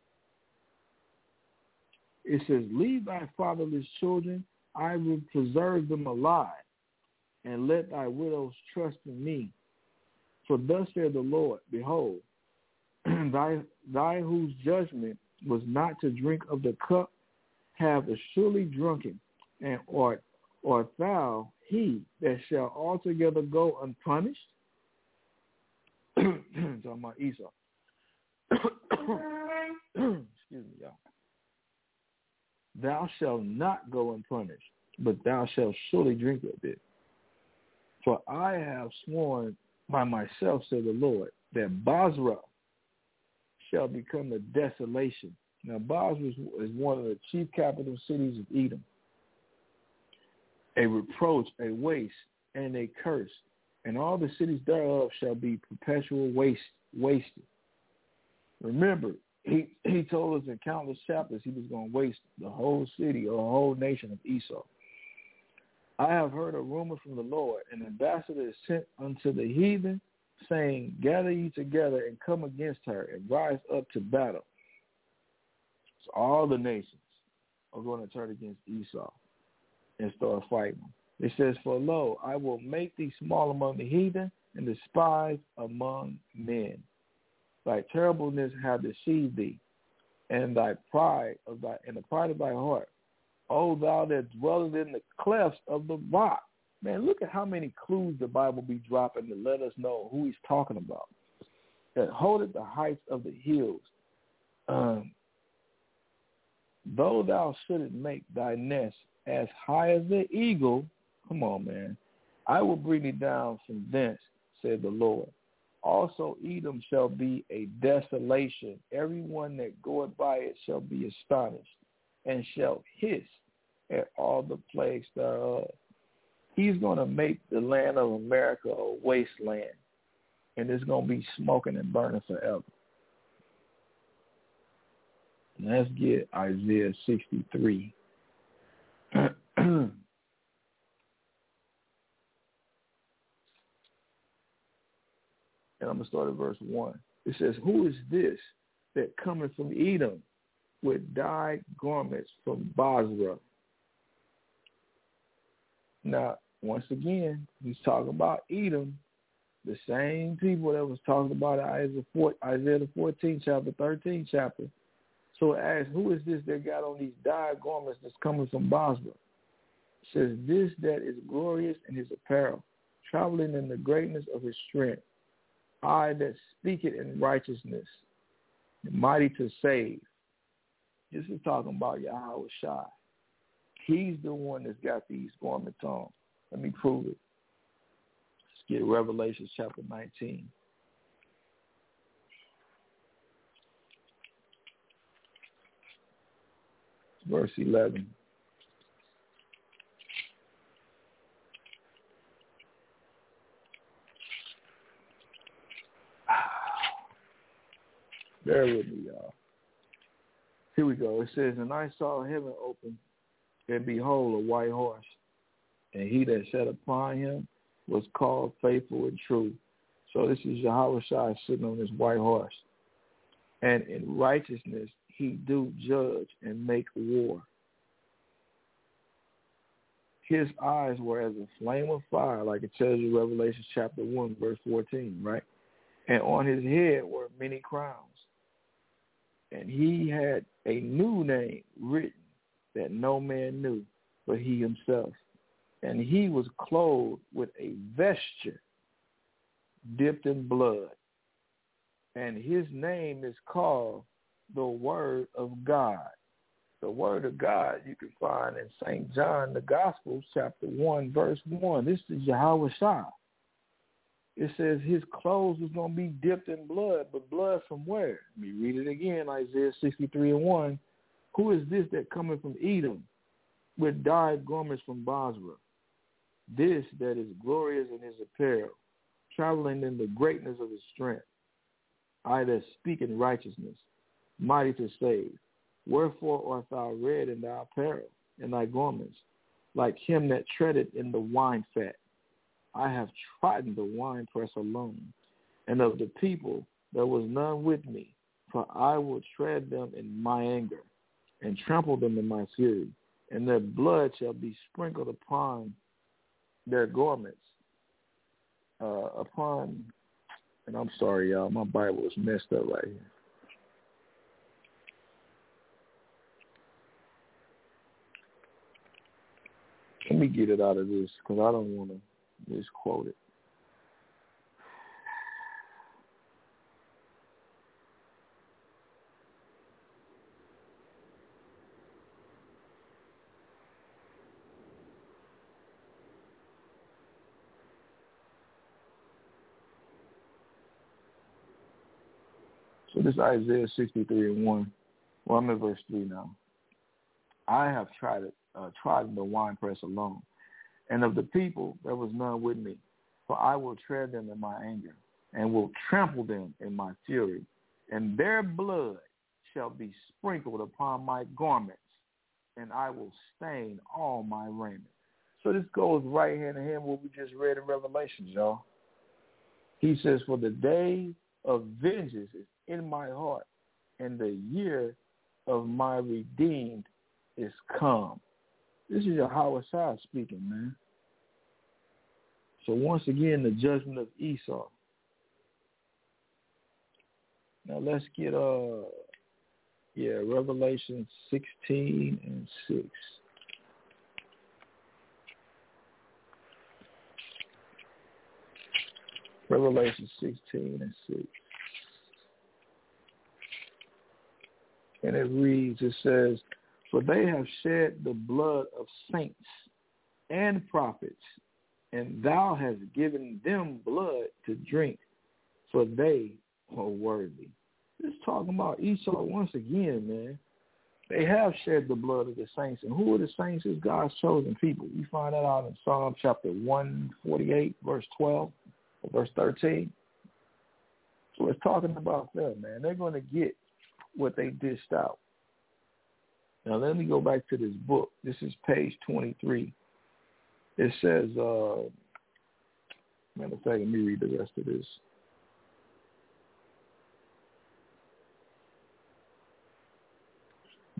It says, leave thy fatherless children, I will preserve them alive, and let thy widows trust in me. For thus saith the Lord, behold, thy whose judgment was not to drink of the cup, have surely drunken, and art thou he that shall altogether go unpunished? Talking about Esau. Excuse me, y'all. Thou shalt not go unpunished, but thou shalt surely drink of it. For I have sworn by myself, said the Lord, that Basra shall become a desolation. Now, Basra is one of the chief capital cities of Edom. A reproach, a waste, and a curse, and all the cities thereof shall be perpetual wasted. Remember, he told us in countless chapters he was going to waste the whole city or the whole nation of Esau. I have heard a rumor from the Lord, an ambassador is sent unto the heathen, saying, gather ye together and come against her and rise up to battle. So all the nations are going to turn against Esau and start fighting. It says, for lo, I will make thee small among the heathen and despised among men. Thy terribleness hath deceived thee, and the pride of thy heart. O thou that dwellest in the clefts of the rock. Man, look at how many clues the Bible be dropping to let us know who he's talking about. That holdeth the heights of the hills. Though thou shouldest make thy nest as high as the eagle, come on, man, I will bring thee down from thence, said the Lord. Also Edom shall be a desolation. Everyone that goeth by it shall be astonished, and shall hiss at all the plagues thereof. He's going to make the land of America a wasteland, and it's going to be smoking and burning forever. Let's get Isaiah 63. And I'm going to start at verse 1. It says, who is this that cometh from Edom with dyed garments from Basra. Now, once again, he's talking about Edom, the same people that was talking about Isaiah the 14th chapter, 13th chapter. So it asks, who is this that got on these dyed garments that's coming from Basra? It says, this that is glorious in his apparel, traveling in the greatness of his strength. I that speak it in righteousness, mighty to save. This is talking about Yahweh Shai. He's the one that's got these garments on. Let me prove it. Let's get Revelation chapter 19. Verse 11. Bear with me, y'all. Here we go. It says, and I saw heaven open, and behold, a white horse. And he that sat upon him was called Faithful and True. So this is Yahweh Shai sitting on this white horse. And in righteousness he do judge and make war. His eyes were as a flame of fire, like it tells you Revelation chapter 1, verse 14, right? And on his head were many crowns. And he had a new name written that no man knew but he himself. And he was clothed with a vesture dipped in blood. And his name is called the Word of God. The Word of God you can find in St. John, the Gospel, chapter 1, verse 1. This is Yahweh Shai. It says his clothes was going to be dipped in blood, but blood from where? Let me read it again, Isaiah 63:1. Who is this that cometh from Edom with dyed garments from Basra? This that is glorious in his apparel, traveling in the greatness of his strength. I that speak in righteousness, mighty to save. Wherefore art thou red in thy apparel, and thy garments, like him that treadeth in the wine fat? I have trodden the winepress alone, and of the people there was none with me, for I will tread them in my anger, and trample them in my fury, and their blood shall be sprinkled upon their garments, and I'm sorry, y'all, my Bible is messed up right here. Let me get it out of this, because I don't want to misquote it. So this is Isaiah 63:1. Well, I'm in verse 3 now. I have trodden the winepress alone, and of the people there was none with me. For I will tread them in my anger, and will trample them in my fury, and their blood shall be sprinkled upon my garments, and I will stain all my raiment. So this goes right hand in hand with what we just read in Revelations, y'all. He says, for the day of vengeance is in my heart, and the year of my redeemed is come. This is Yahweh Shai speaking, man. So once again, the judgment of Esau. Now let's get Revelation 16 and 6. Revelation 16 and 6. And it reads, it says, for they have shed the blood of saints and prophets, and thou hast given them blood to drink, for they are worthy. This is talking about Esau once again, man. They have shed the blood of the saints. And who are the saints? Is God's chosen people. You find that out in Psalm chapter 148, verse 12, or verse 13. So it's talking about them, man. They're going to get what they dished out. Now, let me go back to this book. This is page 23. It says, matter of fact, let me read the rest of this.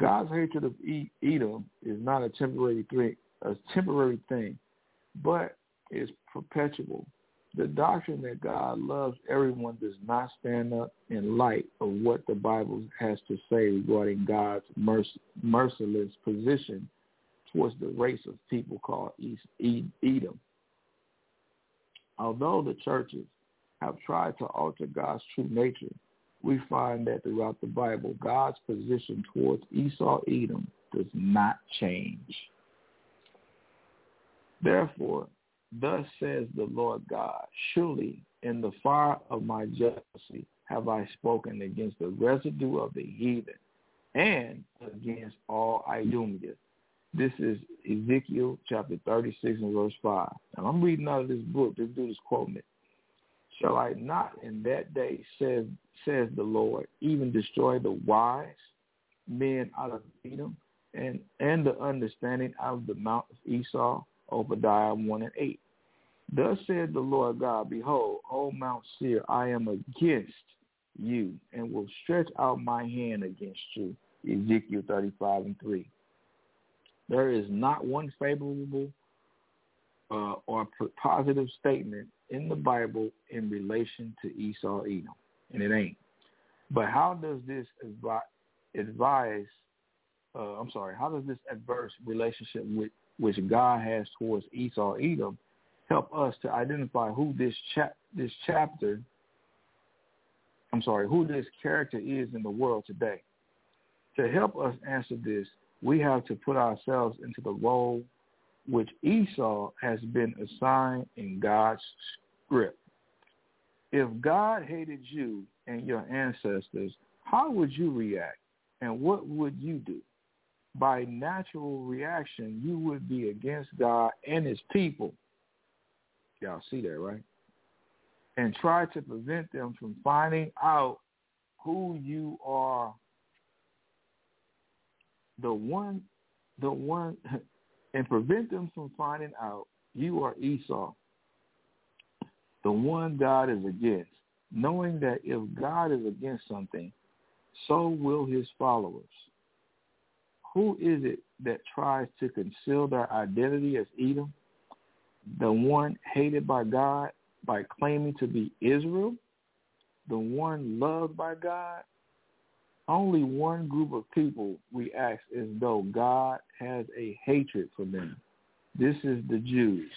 God's hatred of Edom is not a temporary thing, but is perpetual. The doctrine that God loves everyone does not stand up in light of what the Bible has to say regarding God's merciless position towards the race of people called Edom. Although the churches have tried to alter God's true nature, we find that throughout the Bible, God's position towards Esau, Edom, does not change. Therefore, thus says the Lord God, surely in the fire of my jealousy have I spoken against the residue of the heathen and against all Idumea. This is Ezekiel chapter 36 and verse 5. And I'm reading out of this book. This dude is quoting it. Shall I not in that day, says the Lord, even destroy the wise men out of Edom and the understanding out of the mount of Esau? Obadiah 1 and 8. Thus said the Lord God, behold, O Mount Seir, I am against you and will stretch out my hand against you. Ezekiel 35 and 3. There is not one favorable or positive statement in the Bible in relation to Esau, Edom, and it ain't. But how does this how does this adverse relationship which God has towards Esau, Edom, help us to identify who this character is in the world today? To help us answer this, we have to put ourselves into the role which Esau has been assigned in God's script. If God hated you and your ancestors, how would you react? And what would you do? By natural reaction, you would be against God and his people. Y'all see that, right? And try to prevent them from finding out who you are. And prevent them from finding out you are Esau, the one God is against, knowing that if God is against something, so will his followers. Who is it that tries to conceal their identity as Edom, the one hated by God by claiming to be Israel, the one loved by God? Only one group of people reacts as though God has a hatred for them. This is the Jews.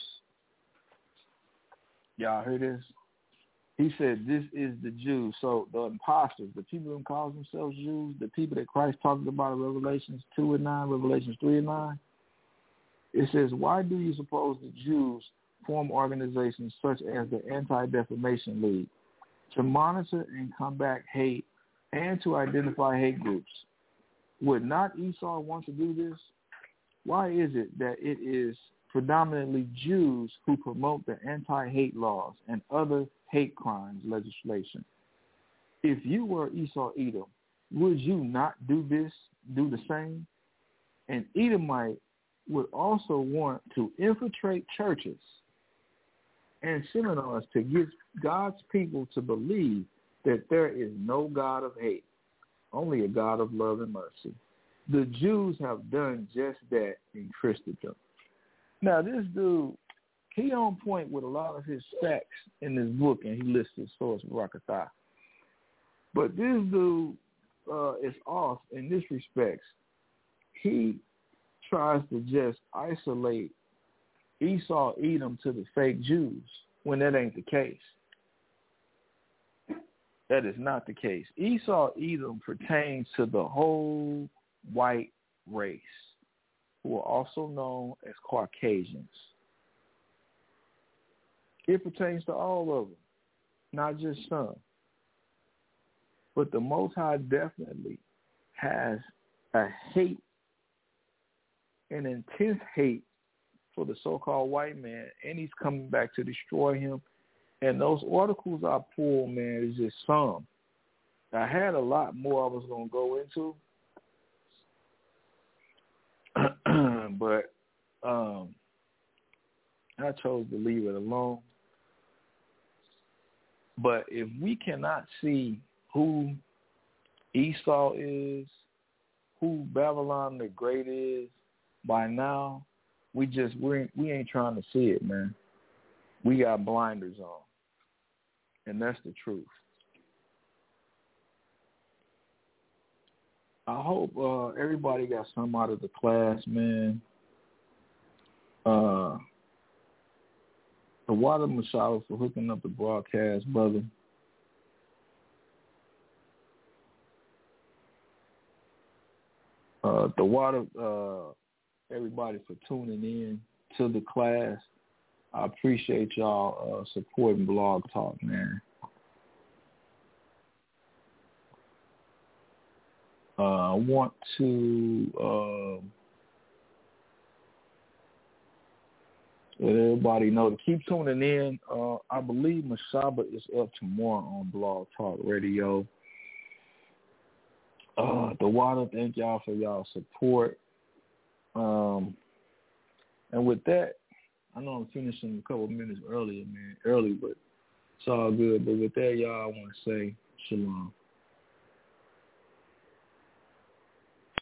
Y'all hear this? He said, this is the Jews. So the imposters, the people who call themselves Jews, the people that Christ talked about in Revelations 2 and 9, Revelations 3 and 9, it says, why do you suppose the Jews form organizations such as the Anti-Defamation League to monitor and combat hate and to identify hate groups? Would not Esau want to do this? Why is it that it is predominantly Jews who promote the anti-hate laws and other hate crimes legislation? If you were Esau, Edom, would you not do the same? An Edomite would also want to infiltrate churches and seminars to get God's people to believe that there is no God of hate, only a God of love and mercy. The Jews have done just that in Christendom. Now, this dude, he on point with a lot of his facts in this book, and he lists his source, Rakatha. But this dude is off in this respect. He tries to just isolate Esau, Edom to the fake Jews when that ain't the case. That is not the case. Esau, Edom pertains to the whole white race, who are also known as Caucasians. It pertains to all of them, not just some. But the Most High definitely has a hate, an intense hate for the so-called white man, and he's coming back to destroy him. And those articles I pulled, man, is just some. I had a lot more I was going to go into, but I chose to leave it alone. But if we cannot see who Esau is, who Babylon the Great is by now, we ain't trying to see it, man. We got blinders on, and that's the truth. I hope everybody got some out of the class, man. The Water Mashallah for hooking up the broadcast, brother. The Water, everybody for tuning in to the class. I appreciate y'all supporting Blog Talk, man. I want to let everybody know to keep tuning in. I believe Mashaba is up tomorrow on Blog Talk Radio. The Water, thank y'all for y'all support. And with that, I know I'm finishing a couple minutes early, but it's all good. But with that, y'all, I want to say shalom.